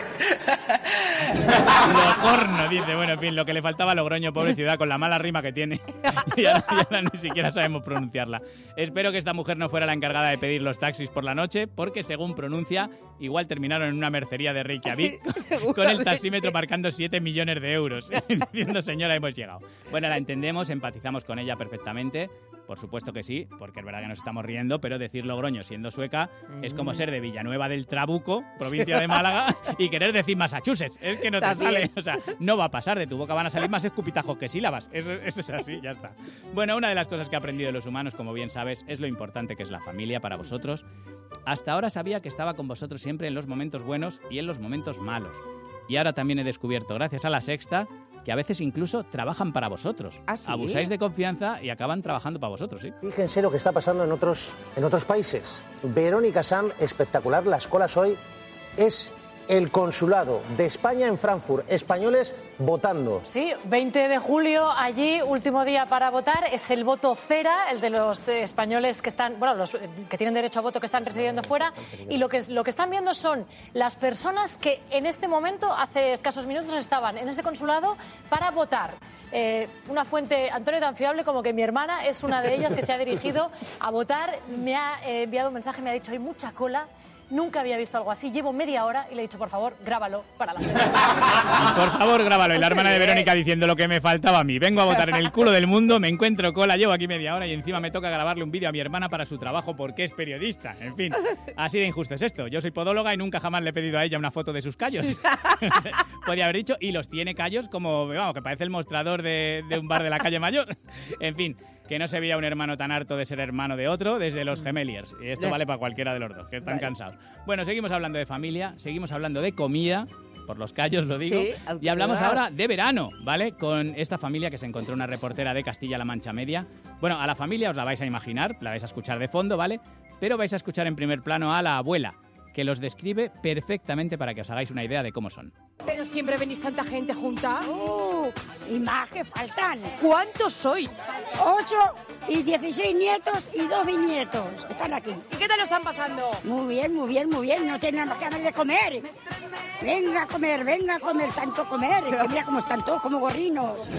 Locorno, dice. Bueno, en fin, lo que le faltaba a Logroño, pobre ciudad, con la mala rima que tiene. y, ahora, y ahora ni siquiera sabemos pronunciarla. Espero que esta mujer no fuera la encargada de pedir los taxis por la noche, porque según pronuncia, igual terminaron en una mercería de Reykjavik con el taxímetro marcando siete millones de euros. Diciendo, señora, hemos llegado. Bueno, la entendemos, empatizamos con ella perfectamente. Por supuesto que sí, porque es verdad que nos estamos riendo, pero decir Logroño siendo sueca es como ser de Villanueva del Trabuco, provincia de Málaga, y querer decir Massachusetts. Es que no te También. sale. O sea, no va a pasar, de tu boca van a salir más escupitajos que sílabas. Eso, eso es así, ya está. Bueno, una de las cosas que he aprendido de los humanos, como bien sabes, es lo importante que es la familia para vosotros. Hasta ahora sabía que estaba con vosotros siempre en los momentos buenos y en los momentos malos. Y ahora también he descubierto, gracias a La Sexta, que a veces incluso trabajan para vosotros. ¿Ah, sí? Abusáis de confianza y acaban trabajando para vosotros, ¿sí? Fíjense lo que está pasando en otros, en otros países. Verónica Sam, espectacular. Las colas hoy es el consulado de España en Frankfurt. Españoles votando. Sí, veinte de julio, allí, último día para votar, es el voto cera, el de los eh, españoles que están, bueno, los eh, que tienen derecho a voto que están residiendo fuera, y lo que, lo que están viendo son las personas que en este momento, hace escasos minutos, estaban en ese consulado para votar. eh, una fuente, Antonio, tan fiable como que mi hermana es una de ellas que se ha dirigido a votar, me ha eh, enviado un mensaje, me ha dicho, hay mucha cola. Nunca había visto algo así. Llevo media hora y le he dicho, por favor, grábalo para la semana. Por favor, grábalo. Y la hermana de Verónica diciendo lo que me faltaba a mí. Vengo a votar en el culo del mundo, me encuentro cola, llevo aquí media hora y encima me toca grabarle un vídeo a mi hermana para su trabajo porque es periodista. En fin, así de injusto es esto. Yo soy podóloga y nunca jamás le he pedido a ella una foto de sus callos. Podía haber dicho, y los tiene callos como, vamos, que parece el mostrador de, de un bar de la calle Mayor. En fin, que no se veía un hermano tan harto de ser hermano de otro desde los Gemeliers. Y esto vale para cualquiera de los dos, que están vale. cansados. Bueno, seguimos hablando de familia, seguimos hablando de comida, por los callos lo digo, sí, y hablamos ahora de verano, ¿vale? Con esta familia que se encontró una reportera de Castilla-La Mancha Media. Bueno, a la familia os la vais a imaginar, la vais a escuchar de fondo, ¿vale? Pero vais a escuchar en primer plano a la abuela, que los describe perfectamente para que os hagáis una idea de cómo son. ¿Pero siempre venís tanta gente junta? ¡Uh! Y más que faltan. ¿Cuántos sois? Ocho y dieciséis nietos y dos bisnietos. Están aquí. ¿Y qué tal lo están pasando? Muy bien, muy bien, muy bien. No tienen más ganas de comer. Venga a comer, venga a comer, tanto comer. Que mira cómo están todos como gorrinos.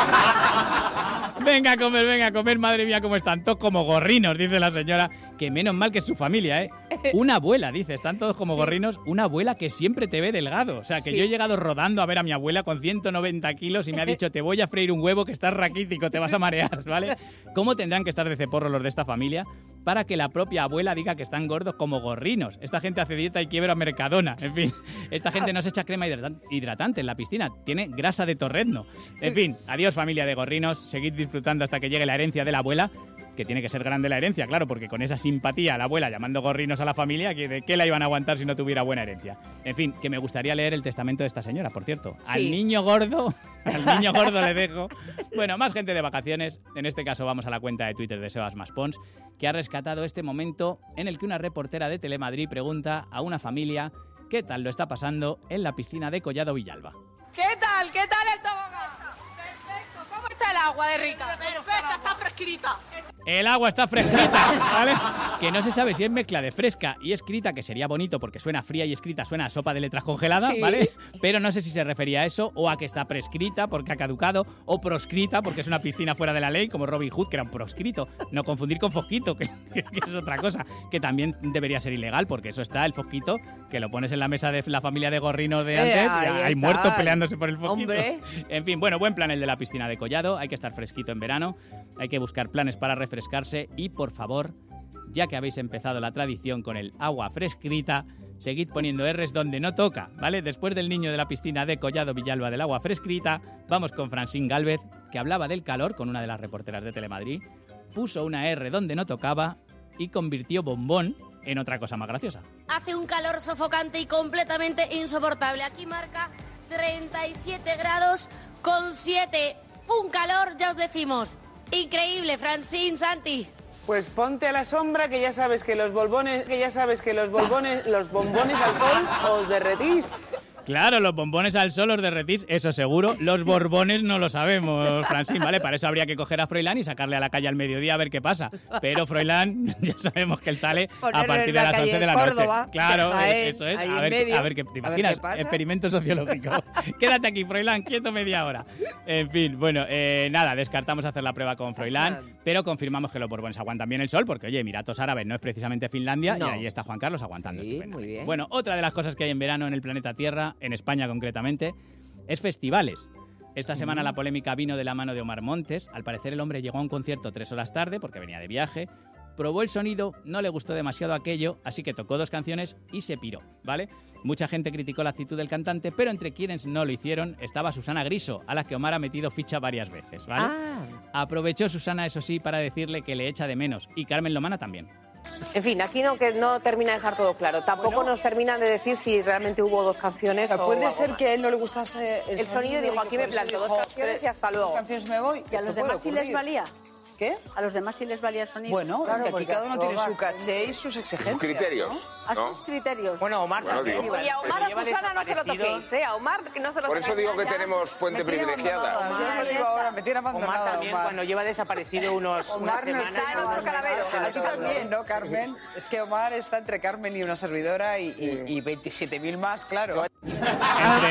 Venga a comer, venga a comer. Madre mía, cómo están todos como gorrinos, dice la señora. Que menos mal que es su familia, ¿eh? Una abuela, dice, están todos como sí. gorrinos. Una abuela que siempre te ve delgado. O sea, que sí. yo he llegado rodando a ver a mi abuela con ciento noventa kilos y me ha dicho, te voy a freír un huevo que estás raquítico, te vas a marear, ¿vale? ¿Cómo tendrán que estar de ceporro los de esta familia para que la propia abuela diga que están gordos como gorrinos? Esta gente hace dieta y quiebra Mercadona. En fin, esta gente no se echa crema hidratante en la piscina, tiene grasa de torrezno. En fin, adiós familia de gorrinos, seguid disfrutando hasta que llegue la herencia de la abuela, que tiene que ser grande la herencia, claro, porque con esa simpatía a la abuela llamando gorrinos a la familia, ¿de qué la iban a aguantar si no tuviera buena herencia? En fin, que me gustaría leer el testamento de esta señora, por cierto. Sí. Al niño gordo, al niño gordo le dejo. Bueno, más gente de vacaciones. En este caso vamos a la cuenta de Twitter de Sebas Maspons, que ha rescatado este momento en el que una reportera de Telemadrid pregunta a una familia qué tal lo está pasando en la piscina de Collado Villalba. ¿Qué tal? ¿Qué tal el tobogán? Perfecto. ¿Cómo está el agua de rica? Perfecta, está fresquita. El agua está fresquita, ¿vale? Que no se sabe si es mezcla de fresca y escrita, que sería bonito porque suena fría y escrita, suena a sopa de letras congelada, sí. ¿vale? Pero no sé si se refería a eso o a que está prescrita porque ha caducado o proscrita porque es una piscina fuera de la ley, como Robin Hood, que era un proscrito. No confundir con fosquito, que, que, que es otra cosa, que también debería ser ilegal porque eso está, el fosquito, que lo pones en la mesa de la familia de gorrinos de antes, eh, y hay muertos peleándose por el fosquito. Hombre. En fin, bueno, buen plan el de la piscina de Collado, hay que estar fresquito en verano, hay que buscar planes para refrescarse y, por favor, ya que habéis empezado la tradición con el agua frescrita, seguid poniendo erres donde no toca, ¿vale? Después del niño de la piscina de Collado Villalba del agua frescrita, vamos con Francine Gálvez, que hablaba del calor con una de las reporteras de Telemadrid, puso una R donde no tocaba y convirtió bombón en otra cosa más graciosa. Hace un calor sofocante y completamente insoportable. Aquí marca treinta y siete grados con siete. Un calor, ya os decimos. Increíble, Francine, Santi. Pues ponte a la sombra que ya sabes que los bombones, que ya sabes que los bombones, los bombones al sol os derretís. Claro, los bombones al sol os derretís, eso seguro. Los borbones no lo sabemos, Francine, ¿vale? Para eso habría que coger a Froilán y sacarle a la calle al mediodía a ver qué pasa. Pero Froilán, ya sabemos que él sale Ponerle a partir de las once de la Córdoba, noche. Claro, él, eso es. A ver, medio, a ver qué te imaginas. Qué experimento sociológico. Quédate aquí, Froilán, quieto media hora. En fin, bueno, eh, nada, descartamos hacer la prueba con Froilán, pero confirmamos que los borbones aguantan bien el sol, porque, oye, Emiratos Árabes no es precisamente Finlandia, no. Y ahí está Juan Carlos aguantando sí, estupendamente. Muy bien. Bueno, otra de las cosas que hay en verano en el planeta Tierra, en España concretamente, es festivales. Esta semana la polémica vino de la mano de Omar Montes. Al parecer el hombre llegó a un concierto tres horas tarde porque venía de viaje, probó el sonido, no le gustó demasiado aquello, así que tocó dos canciones y se piró, ¿vale? Mucha gente criticó la actitud del cantante, pero entre quienes no lo hicieron estaba Susana Griso, a la que Omar ha metido ficha varias veces, ¿vale? Ah. Aprovechó Susana, eso sí, para decirle que le echa de menos, y Carmen Lomana también. En fin, aquí no, que no termina de estar todo claro. Tampoco bueno, nos terminan de decir si realmente hubo dos canciones. O sea, puede o ser más. Que a él no le gustase el, el sonido. sonido dijo, aquí me planteo dos canciones y hasta luego. Dos canciones me voy. ¿Y a los demás sí les valía? ¿Qué? ¿A los demás sí les valía el sonido? Bueno, claro, es que aquí cada uno tiene su caché y sus exigencias. Sus criterios. ¿No? A ¿no? sus criterios. Bueno, Omar bueno, también. Y a Omar, a Susana no se lo toquéis, ¿eh? A Omar no se lo Por toquéis. eso digo que tenemos fuente privilegiada. Omar, yo lo digo ahora, me tiene abandonada. Omar también, Omar. cuando lleva desaparecido unos, Omar unas no semanas. está en Omar Calavero. A ti también, ¿no, Carmen? Es que Omar está entre Carmen y una servidora y, y, y veintisiete mil más, claro. Entre,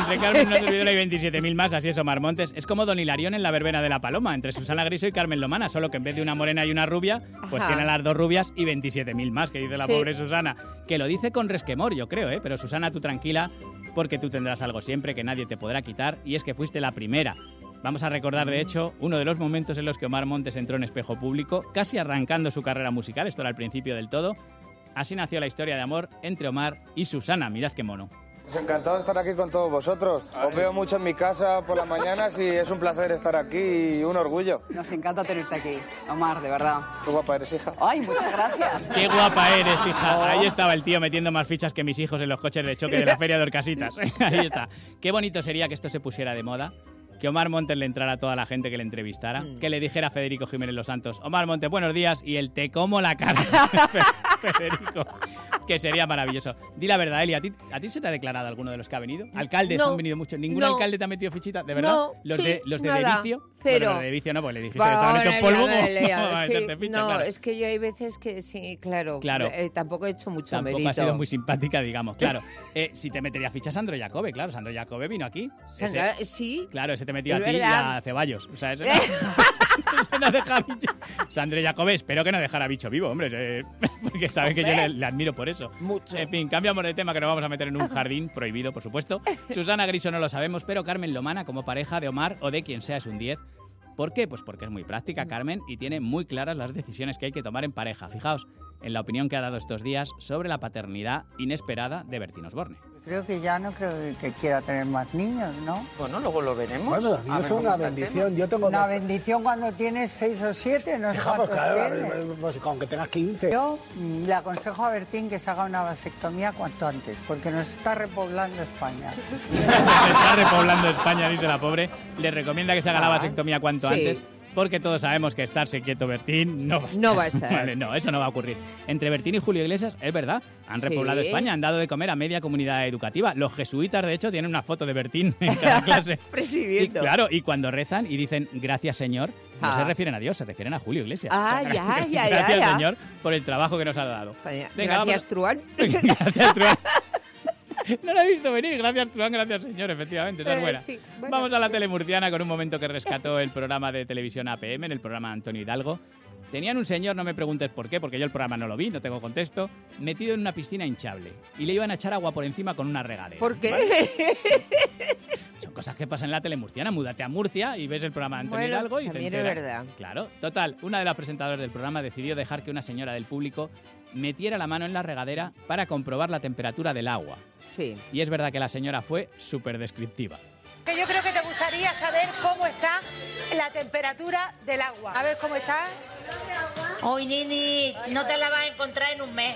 Entre Carmen, una servidora y veintisiete mil más, así es Omar Montes. Es como Don Hilarión en La verbena de la Paloma, entre Susana Griso y Carmen Lomana, solo que en vez de una morena y una rubia, pues Ajá. tiene las dos rubias y veintisiete mil más, que dice la Sí. pobre Susana. Que lo dice con resquemor, yo creo, ¿eh? Pero Susana, tú tranquila, porque tú tendrás algo siempre que nadie te podrá quitar, y es que fuiste la primera. Vamos a recordar, de hecho, uno de los momentos en los que Omar Montes entró en Espejo Público, casi arrancando su carrera musical, esto era al principio del todo. Así nació la historia de amor entre Omar y Susana, mirad qué mono. Pues encantado de estar aquí con todos vosotros. Os veo mucho en mi casa por las mañanas y es un placer estar aquí y un orgullo. Nos encanta tenerte aquí, Omar, de verdad. Qué guapa eres, hija. Ay, muchas gracias. Qué guapa eres, hija. Oh. Ahí estaba el tío metiendo más fichas que mis hijos en los coches de choque de la feria de Orcasitas. Ahí está. Qué bonito sería que esto se pusiera de moda. Que Omar Montes le entrara a toda la gente que le entrevistara. Mm. Que le dijera a Federico Jiménez Los Santos: Omar Montes, buenos días. Y el te como la cara. Federico. Que sería maravilloso. Di la verdad, Eli, ¿a ti, ¿a ti se te ha declarado alguno de los que ha venido? ¿Alcaldes No, han venido muchos? ¿Ningún no. alcalde te ha metido fichita? ¿De verdad? No, los sí, de los de nada, Devicio. cero. Bueno, los de Devicio no, pues le dijiste Va, que estaban ahora hechos polvo. ya me he liado, No, va a sí. echarte ficha, No, claro. es que yo hay veces que sí, claro. Claro. eh, tampoco he hecho mucho Tampoco mérito. ha sido muy simpática, digamos, claro. Eh, si te metería ficha Sandro Jacobe, claro. Sandro Jacobe vino aquí. Sandra, Ese- sí. Claro, ese te metió a Es ti y verdad. a Ceballos. O sea, ese no, ese no deja bicho. Sandro Jacobe, espero que no dejara bicho vivo, hombre. eh, porque saben que yo le, le admiro por eso. Mucho. En fin, cambiamos de tema, que nos vamos a meter en un jardín prohibido, por supuesto. Susana Griso no lo sabemos, pero Carmen Lomana, como pareja de Omar o de quien sea, es un diez. ¿Por qué? Pues porque es muy práctica, Carmen, y tiene muy claras las decisiones que hay que tomar en pareja. Fijaos en la opinión que ha dado estos días sobre la paternidad inesperada de Bertín Osborne. Creo que ya no creo que quiera tener más niños, ¿no? Bueno, luego lo veremos. Bueno, los A niños ver son cómo una está el bendición. tema. Yo tengo una bendición cuando tienes seis o siete, no sé Hija, pues cuántos claro, tienes. pues, aunque tengas quince. Yo mm, le aconsejo a Bertín que se haga una vasectomía cuanto antes, porque nos está repoblando España. Está repoblando España, dice la pobre. Le recomienda que se haga la Ah, vasectomía cuanto sí. antes, porque todos sabemos que estarse quieto Bertín no va a estar. No va a estar. Vale, no, eso no va a ocurrir. Entre Bertín y Julio Iglesias, es verdad, han repoblado Sí. España, han dado de comer a media comunidad educativa. Los jesuitas, de hecho, tienen una foto de Bertín en cada clase. Y Presidiendo. claro, y cuando rezan y dicen gracias, Señor, no Ah. se refieren a Dios, se refieren a Julio Iglesias. Ah, ya, ya, ya, Gracias, ya. Señor, por el trabajo que nos ha dado. Vaya, Venga, gracias, Truán. Gracias, Truán. No lo he visto venir. Gracias, Truán. Gracias, señor. Efectivamente, esa es Eh, buena. sí, bueno. Vamos a la telemurciana con un momento que rescató el programa de televisión A P M, en el programa Antonio Hidalgo. Tenían un señor, no me preguntes por qué, porque yo el programa no lo vi, no tengo contexto, metido en una piscina hinchable. Y le iban a echar agua por encima con una regadera. ¿Por qué? ¿vale? Son cosas que pasan en la telemurciana. Múdate a Murcia y ves el programa de Antonio Bueno, Hidalgo y te también es enteras. verdad. Claro. Total, una de las presentadoras del programa decidió dejar que una señora del público metiera la mano en la regadera para comprobar la temperatura del agua. Sí. Y es verdad que la señora fue súper descriptiva. Que yo creo que te gustaría saber cómo está la temperatura del agua. A ver cómo está. Hoy, Nini, no te la vas a encontrar en un mes.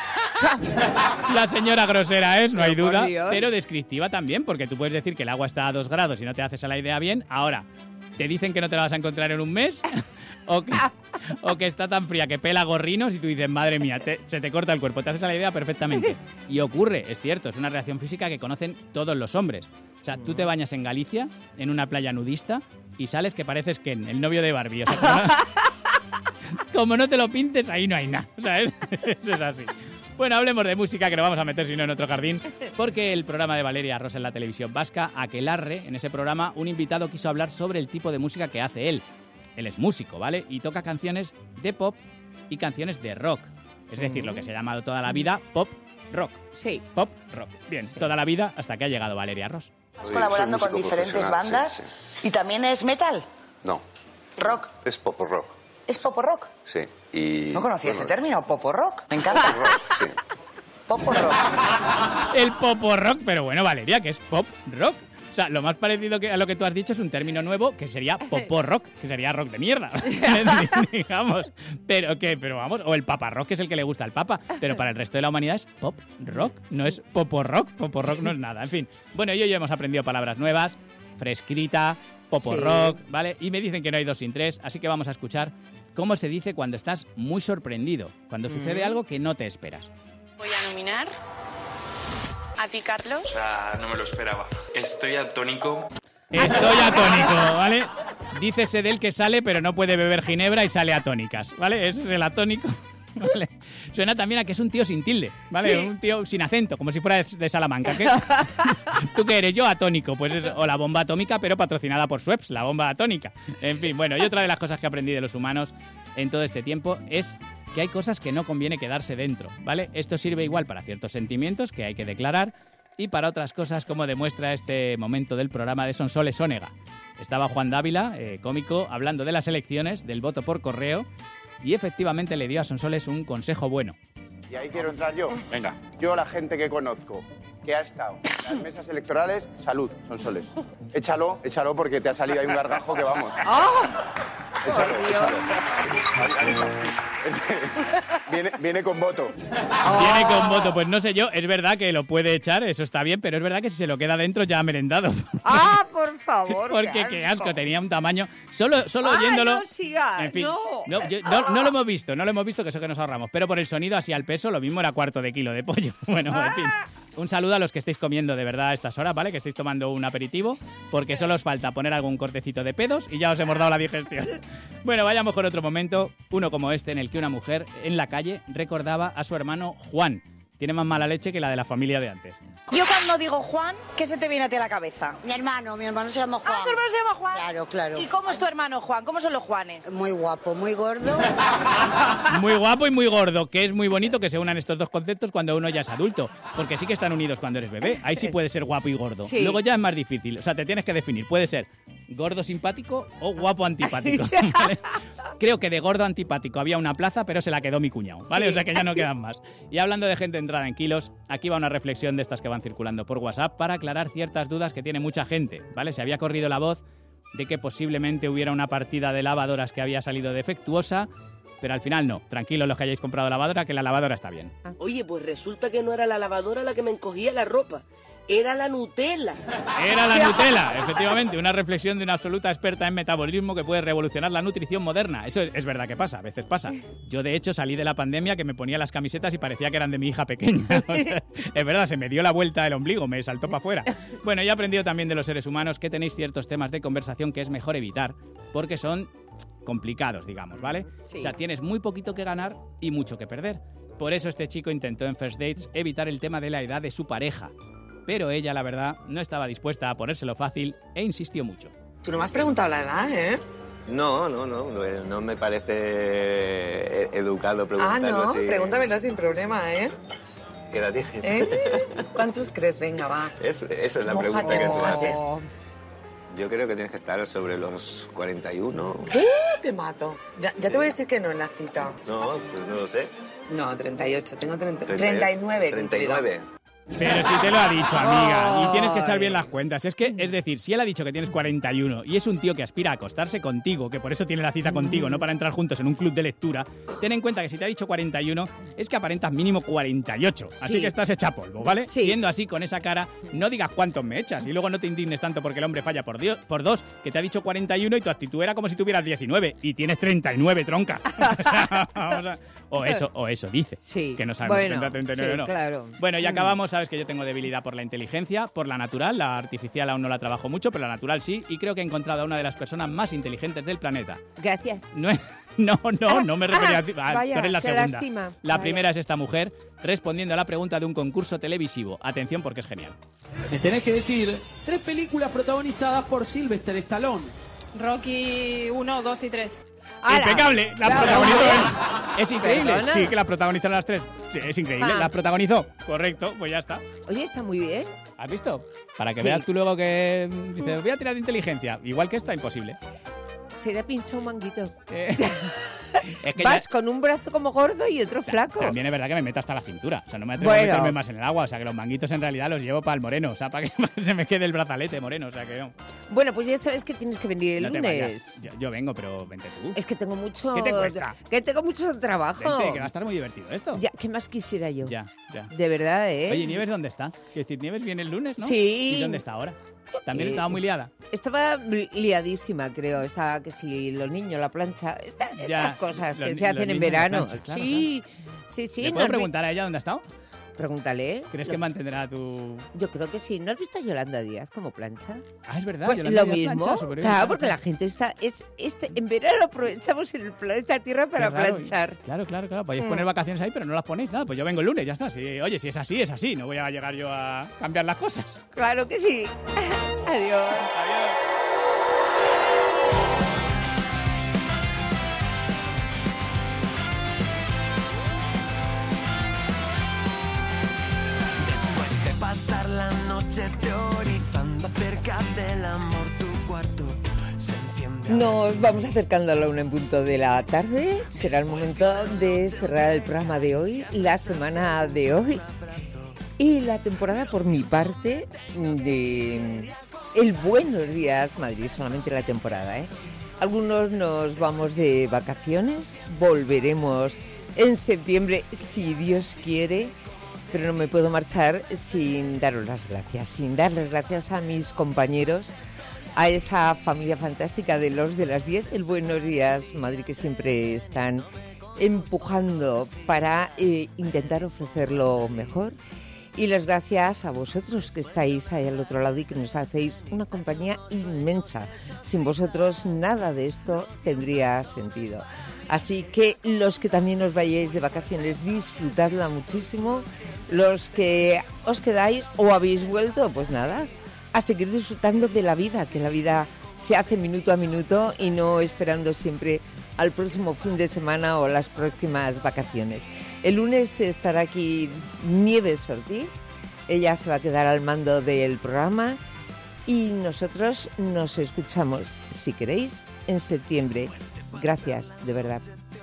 La señora grosera es, no hay Pero por duda, Dios. pero descriptiva también, porque tú puedes decir que el agua está a dos grados y no te haces a la idea bien. Ahora, ¿te dicen que no te la vas a encontrar en un mes? ¿O que, o que está tan fría que pela gorrinos y tú dices, madre mía, te- se te corta el cuerpo? Te haces a la idea perfectamente. Y ocurre, es cierto, es una reacción física que conocen todos los hombres. O sea, tú te bañas en Galicia, en una playa nudista, y sales que pareces Ken, el novio de Barbie. O sea, como no, como no te lo pintes, ahí no hay nada. O sea, es- eso es así. Bueno, hablemos de música, que nos vamos a meter si no en otro jardín, porque el programa de Valeria Rosa en la televisión vasca, Aquelarre, en ese programa, un invitado quiso hablar sobre el tipo de música que hace él. Él es músico, ¿vale? Y toca canciones de pop y canciones de rock. Es decir, lo que se ha llamado toda la vida pop rock. Sí. Pop rock. Bien, toda la vida hasta que ha llegado Valeria Ross. Estás colaborando con diferentes bandas y también es metal, No, rock, es pop rock, es popo rock. sí. Y, No conocía bueno, ese término, popo rock. Me encanta. sí. Popo rock. El pop rock, pero bueno, Valeria, que es pop rock. O sea, lo más parecido que a lo que tú has dicho es un término nuevo que sería popo rock, que sería rock de mierda, digamos. Pero que, pero vamos, o el papa rock, que es el que le gusta al papa, pero para el resto de la humanidad es pop rock, no es popo rock, popo rock no es nada. En fin, bueno, yo ya hemos aprendido palabras nuevas, frescrita, popo Sí. rock, ¿vale? Y me dicen que no hay dos sin tres, así que vamos a escuchar cómo se dice cuando estás muy sorprendido, cuando sucede Mm. algo que no te esperas. Voy a nominar a ti, Carlos. O sea, no me lo esperaba. Estoy atónico. Estoy atónico, ¿vale? Dícese de él que sale, pero no puede beber ginebra y sale a tónicas, ¿vale? Ese es el atónico. ¿Vale? Suena también a que es un tío sin tilde, ¿vale? Sí. Un tío sin acento, como si fuera de, de Salamanca. ¿Qué? ¿Tú qué eres? Yo atónico, pues es, o la bomba atómica, pero patrocinada por Schweppes, la bomba atónica. En fin, bueno, y otra de las cosas que aprendí de los humanos en todo este tiempo es que hay cosas que no conviene quedarse dentro, ¿vale? Esto sirve igual para ciertos sentimientos que hay que declarar y para otras cosas, como demuestra este momento del programa de Sonsoles Onega. Estaba Juan Dávila, eh, cómico, hablando de las elecciones, del voto por correo, y efectivamente le dio a Sonsoles un consejo bueno. Y ahí quiero entrar yo. Venga. Yo, la gente que conozco, que ha estado en las mesas electorales, salud, Sonsoles. Échalo, échalo, porque te ha salido ahí un gargajo que vamos. Échalo, échalo. Viene, viene con voto. Viene con voto, pues no sé yo, es verdad que lo puede echar, eso está bien, pero es verdad que si se lo queda dentro ya ha merendado. ¡Ah, por favor! Porque qué asco, tenía un tamaño. Solo, solo ¡Ay, oyéndolo. no sigas! En fin, ¡No! no, yo- no, no lo hemos visto, no lo hemos visto, que eso que nos ahorramos. Pero por el sonido así al peso, lo mismo era cuarto de kilo de pollo. Bueno, en fin. Un saludo a los que estéis comiendo de verdad a estas horas, ¿vale? Que estéis tomando un aperitivo, porque solo os falta poner algún cortecito de pedos y ya os hemos dado la digestión. Bueno, vayamos con otro momento, uno como este, en el que una mujer en la calle recordaba a su hermano Juan. Tiene más mala leche que la de la familia de antes. Yo cuando digo Juan, ¿qué se te viene a ti a la cabeza? Mi hermano, mi hermano se llama Juan. Ah, ¿tu hermano se llama Juan? Claro, claro. ¿Y cómo es tu hermano Juan? ¿Cómo son los Juanes? Muy guapo, muy gordo. Muy guapo y muy gordo, que es muy bonito que se unan estos dos conceptos cuando uno ya es adulto, porque sí que están unidos cuando eres bebé. Ahí sí puede ser guapo y gordo. Sí. Luego ya es más difícil, o sea, te tienes que definir. Puede ser gordo simpático o guapo antipático. ¿Vale? Creo que de gordo antipático había una plaza, pero se la quedó mi cuñado, ¿vale? Sí. O sea que ya no quedan más. Y hablando de gente entrada en kilos, aquí va una reflexión de estas que van circulando por WhatsApp para aclarar ciertas dudas que tiene mucha gente, ¿vale? Se había corrido la voz de que posiblemente hubiera una partida de lavadoras que había salido defectuosa, pero al final no. Tranquilos los que hayáis comprado lavadora, que la lavadora está bien. Oye, pues resulta que no era la lavadora la que me encogía la ropa, era la Nutella. Era la Nutella, efectivamente, una reflexión de una absoluta experta en metabolismo que puede revolucionar la nutrición moderna. Eso es, es verdad que pasa, a veces pasa. Yo, de hecho, salí de la pandemia que me ponía las camisetas y parecía que eran de mi hija pequeña. O sea, es verdad, se me dio la vuelta el ombligo, me saltó para afuera. Bueno, y he aprendido también de los seres humanos que tenéis ciertos temas de conversación que es mejor evitar, porque son complicados, digamos, ¿vale? Sí. O sea, tienes muy poquito que ganar y mucho que perder. Por eso este chico intentó en First Dates evitar el tema de la edad de su pareja. Pero ella, la verdad, no estaba dispuesta a ponérselo fácil e insistió mucho. Tú no me has preguntado la edad, ¿eh? No, no, no, no, no me parece educado Ah, preguntarlo no, así. pregúntamelo sin problema, ¿eh? ¿Qué edad tienes? ¿Eh? ¿Cuántos crees? Venga, va. Es- esa es la Mójate, pregunta que tú mójate. haces. Yo creo que tienes que estar sobre los cuarenta y uno. ¡Uh! Te mato. Ya, ya te voy a decir que no en la cita. No, pues no lo sé. No, treinta y ocho, tengo treinta, treinta y ocho. treinta y nueve. treinta y nueve. Pero si te lo ha dicho, amiga, y tienes que echar bien las cuentas. Es que, es decir, si él ha dicho que tienes cuarenta y uno y es un tío que aspira a acostarse contigo, que por eso tiene la cita contigo, no para entrar juntos en un club de lectura, ten en cuenta que si te ha dicho cuarenta y uno es que aparentas mínimo cuarenta y ocho. Así Sí. que estás hecha polvo, ¿vale? Sí. Siendo así, con esa cara, no digas cuántos me echas y luego no te indignes tanto porque el hombre falla por, Dios, por dos, que te ha dicho cuarenta y uno y tu actitud era como si tuvieras diecinueve y tienes treinta y nueve, tronca. Vamos a- O eso, o eso dice. Sí. Que no sabemos Bueno, si tendrá treinta y nueve sí, o no. claro. Bueno, y Mm. acabamos, sabes que yo tengo debilidad por la inteligencia, por la natural, la artificial aún no la trabajo mucho, pero la natural sí, y creo que he encontrado a una de las personas más inteligentes del planeta. Gracias. No, es- no, no, no me refería a ti. Ah, vaya, tú eres la qué segunda. lástima. La Vaya. primera es esta mujer respondiendo a la pregunta de un concurso televisivo. Atención porque es genial. Me tenés que decir tres películas protagonizadas por Sylvester Stallone. Rocky uno, dos y tres. Impecable, la Claro. protagonizó él. Es increíble. ¿Perdona? Sí, que la protagonizaron las tres. Sí, es increíble, Ah. la protagonizó. Correcto, pues ya está. Oye, está muy bien. ¿Has visto? Para que Sí. veas tú luego que mm, dices, voy a tirar de inteligencia. Igual que esta, imposible. Se le ha pinchado un manguito. Eh, Es que Vas ya- con un brazo como gordo y otro flaco. También es verdad que me meto hasta la cintura. O sea, no me atrevo Bueno. a meterme más en el agua. O sea, que los manguitos en realidad los llevo para el moreno. O sea, para que se me quede el brazalete moreno. O sea, que no. Bueno, pues ya sabes que tienes que venir el No te lunes. vayas. Yo, yo vengo, pero vente tú. Es que tengo mucho... ¿Qué te cuesta? Que tengo mucho trabajo. Vente, que va a estar muy divertido esto. Ya, ¿qué más quisiera yo? Ya, ya. De verdad, ¿eh? Oye, ¿Nieves dónde está? Quiero decir, Nieves viene el lunes, ¿no? Sí. ¿Y dónde está ahora? También Eh, estaba muy liada. Estaba li- liadísima, creo. Estaba que si los niños, la plancha, esta- estas Ya, cosas los que ni- se hacen los en niños, la verano. plancha, claro, sí, sí, sí. ¿Le puedo nos- preguntar a ella dónde ha estado? Pregúntale. ¿Crees Lo- que mantendrá tu...? Yo creo que sí. ¿No has visto a Yolanda Díaz como plancha? Ah, es verdad. Pues Yolanda lo Díaz mismo, plancha, supervive, claro, porque la gente está... Es, este, en verano aprovechamos el planeta Tierra para Qué raro. planchar. Claro, claro, claro. Podéis Mm. poner vacaciones ahí, pero no las ponéis. Nada, pues yo vengo el lunes, ya está. Si, oye, si es así, es así. No voy a llegar yo a cambiar las cosas. Claro que sí. Adiós. Después de pasar la noche teorizando acerca del amor, tu cuarto se enciende. Nos vamos acercando a la una en punto de la tarde. Será el momento de cerrar el programa de hoy, la semana de hoy y la temporada, por mi parte, de El Buenos Días Madrid, solamente la temporada, ¿eh? Algunos nos vamos de vacaciones, volveremos en septiembre, si Dios quiere, pero no me puedo marchar sin daros las gracias, sin dar las gracias a mis compañeros, a esa familia fantástica de los de las diez, el Buenos Días Madrid, que siempre están empujando para eh, intentar ofrecer lo mejor. Y las gracias a vosotros que estáis ahí al otro lado y que nos hacéis una compañía inmensa. Sin vosotros nada de esto tendría sentido. Así que los que también os vayáis de vacaciones, disfrutadla muchísimo. Los que os quedáis o habéis vuelto, pues nada, a seguir disfrutando de la vida, que la vida se hace minuto a minuto y no esperando siempre al próximo fin de semana o las próximas vacaciones. El lunes estará aquí Nieves Ortiz, ella se va a quedar al mando del programa y nosotros nos escuchamos, si queréis, en septiembre. Gracias, de verdad.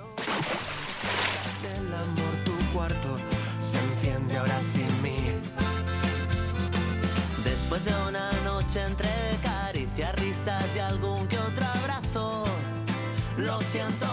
Del amor, tu cuarto se enciende ahora sin mí. Después de una noche entre caricias, risas y algún que otro abrazo, lo siento.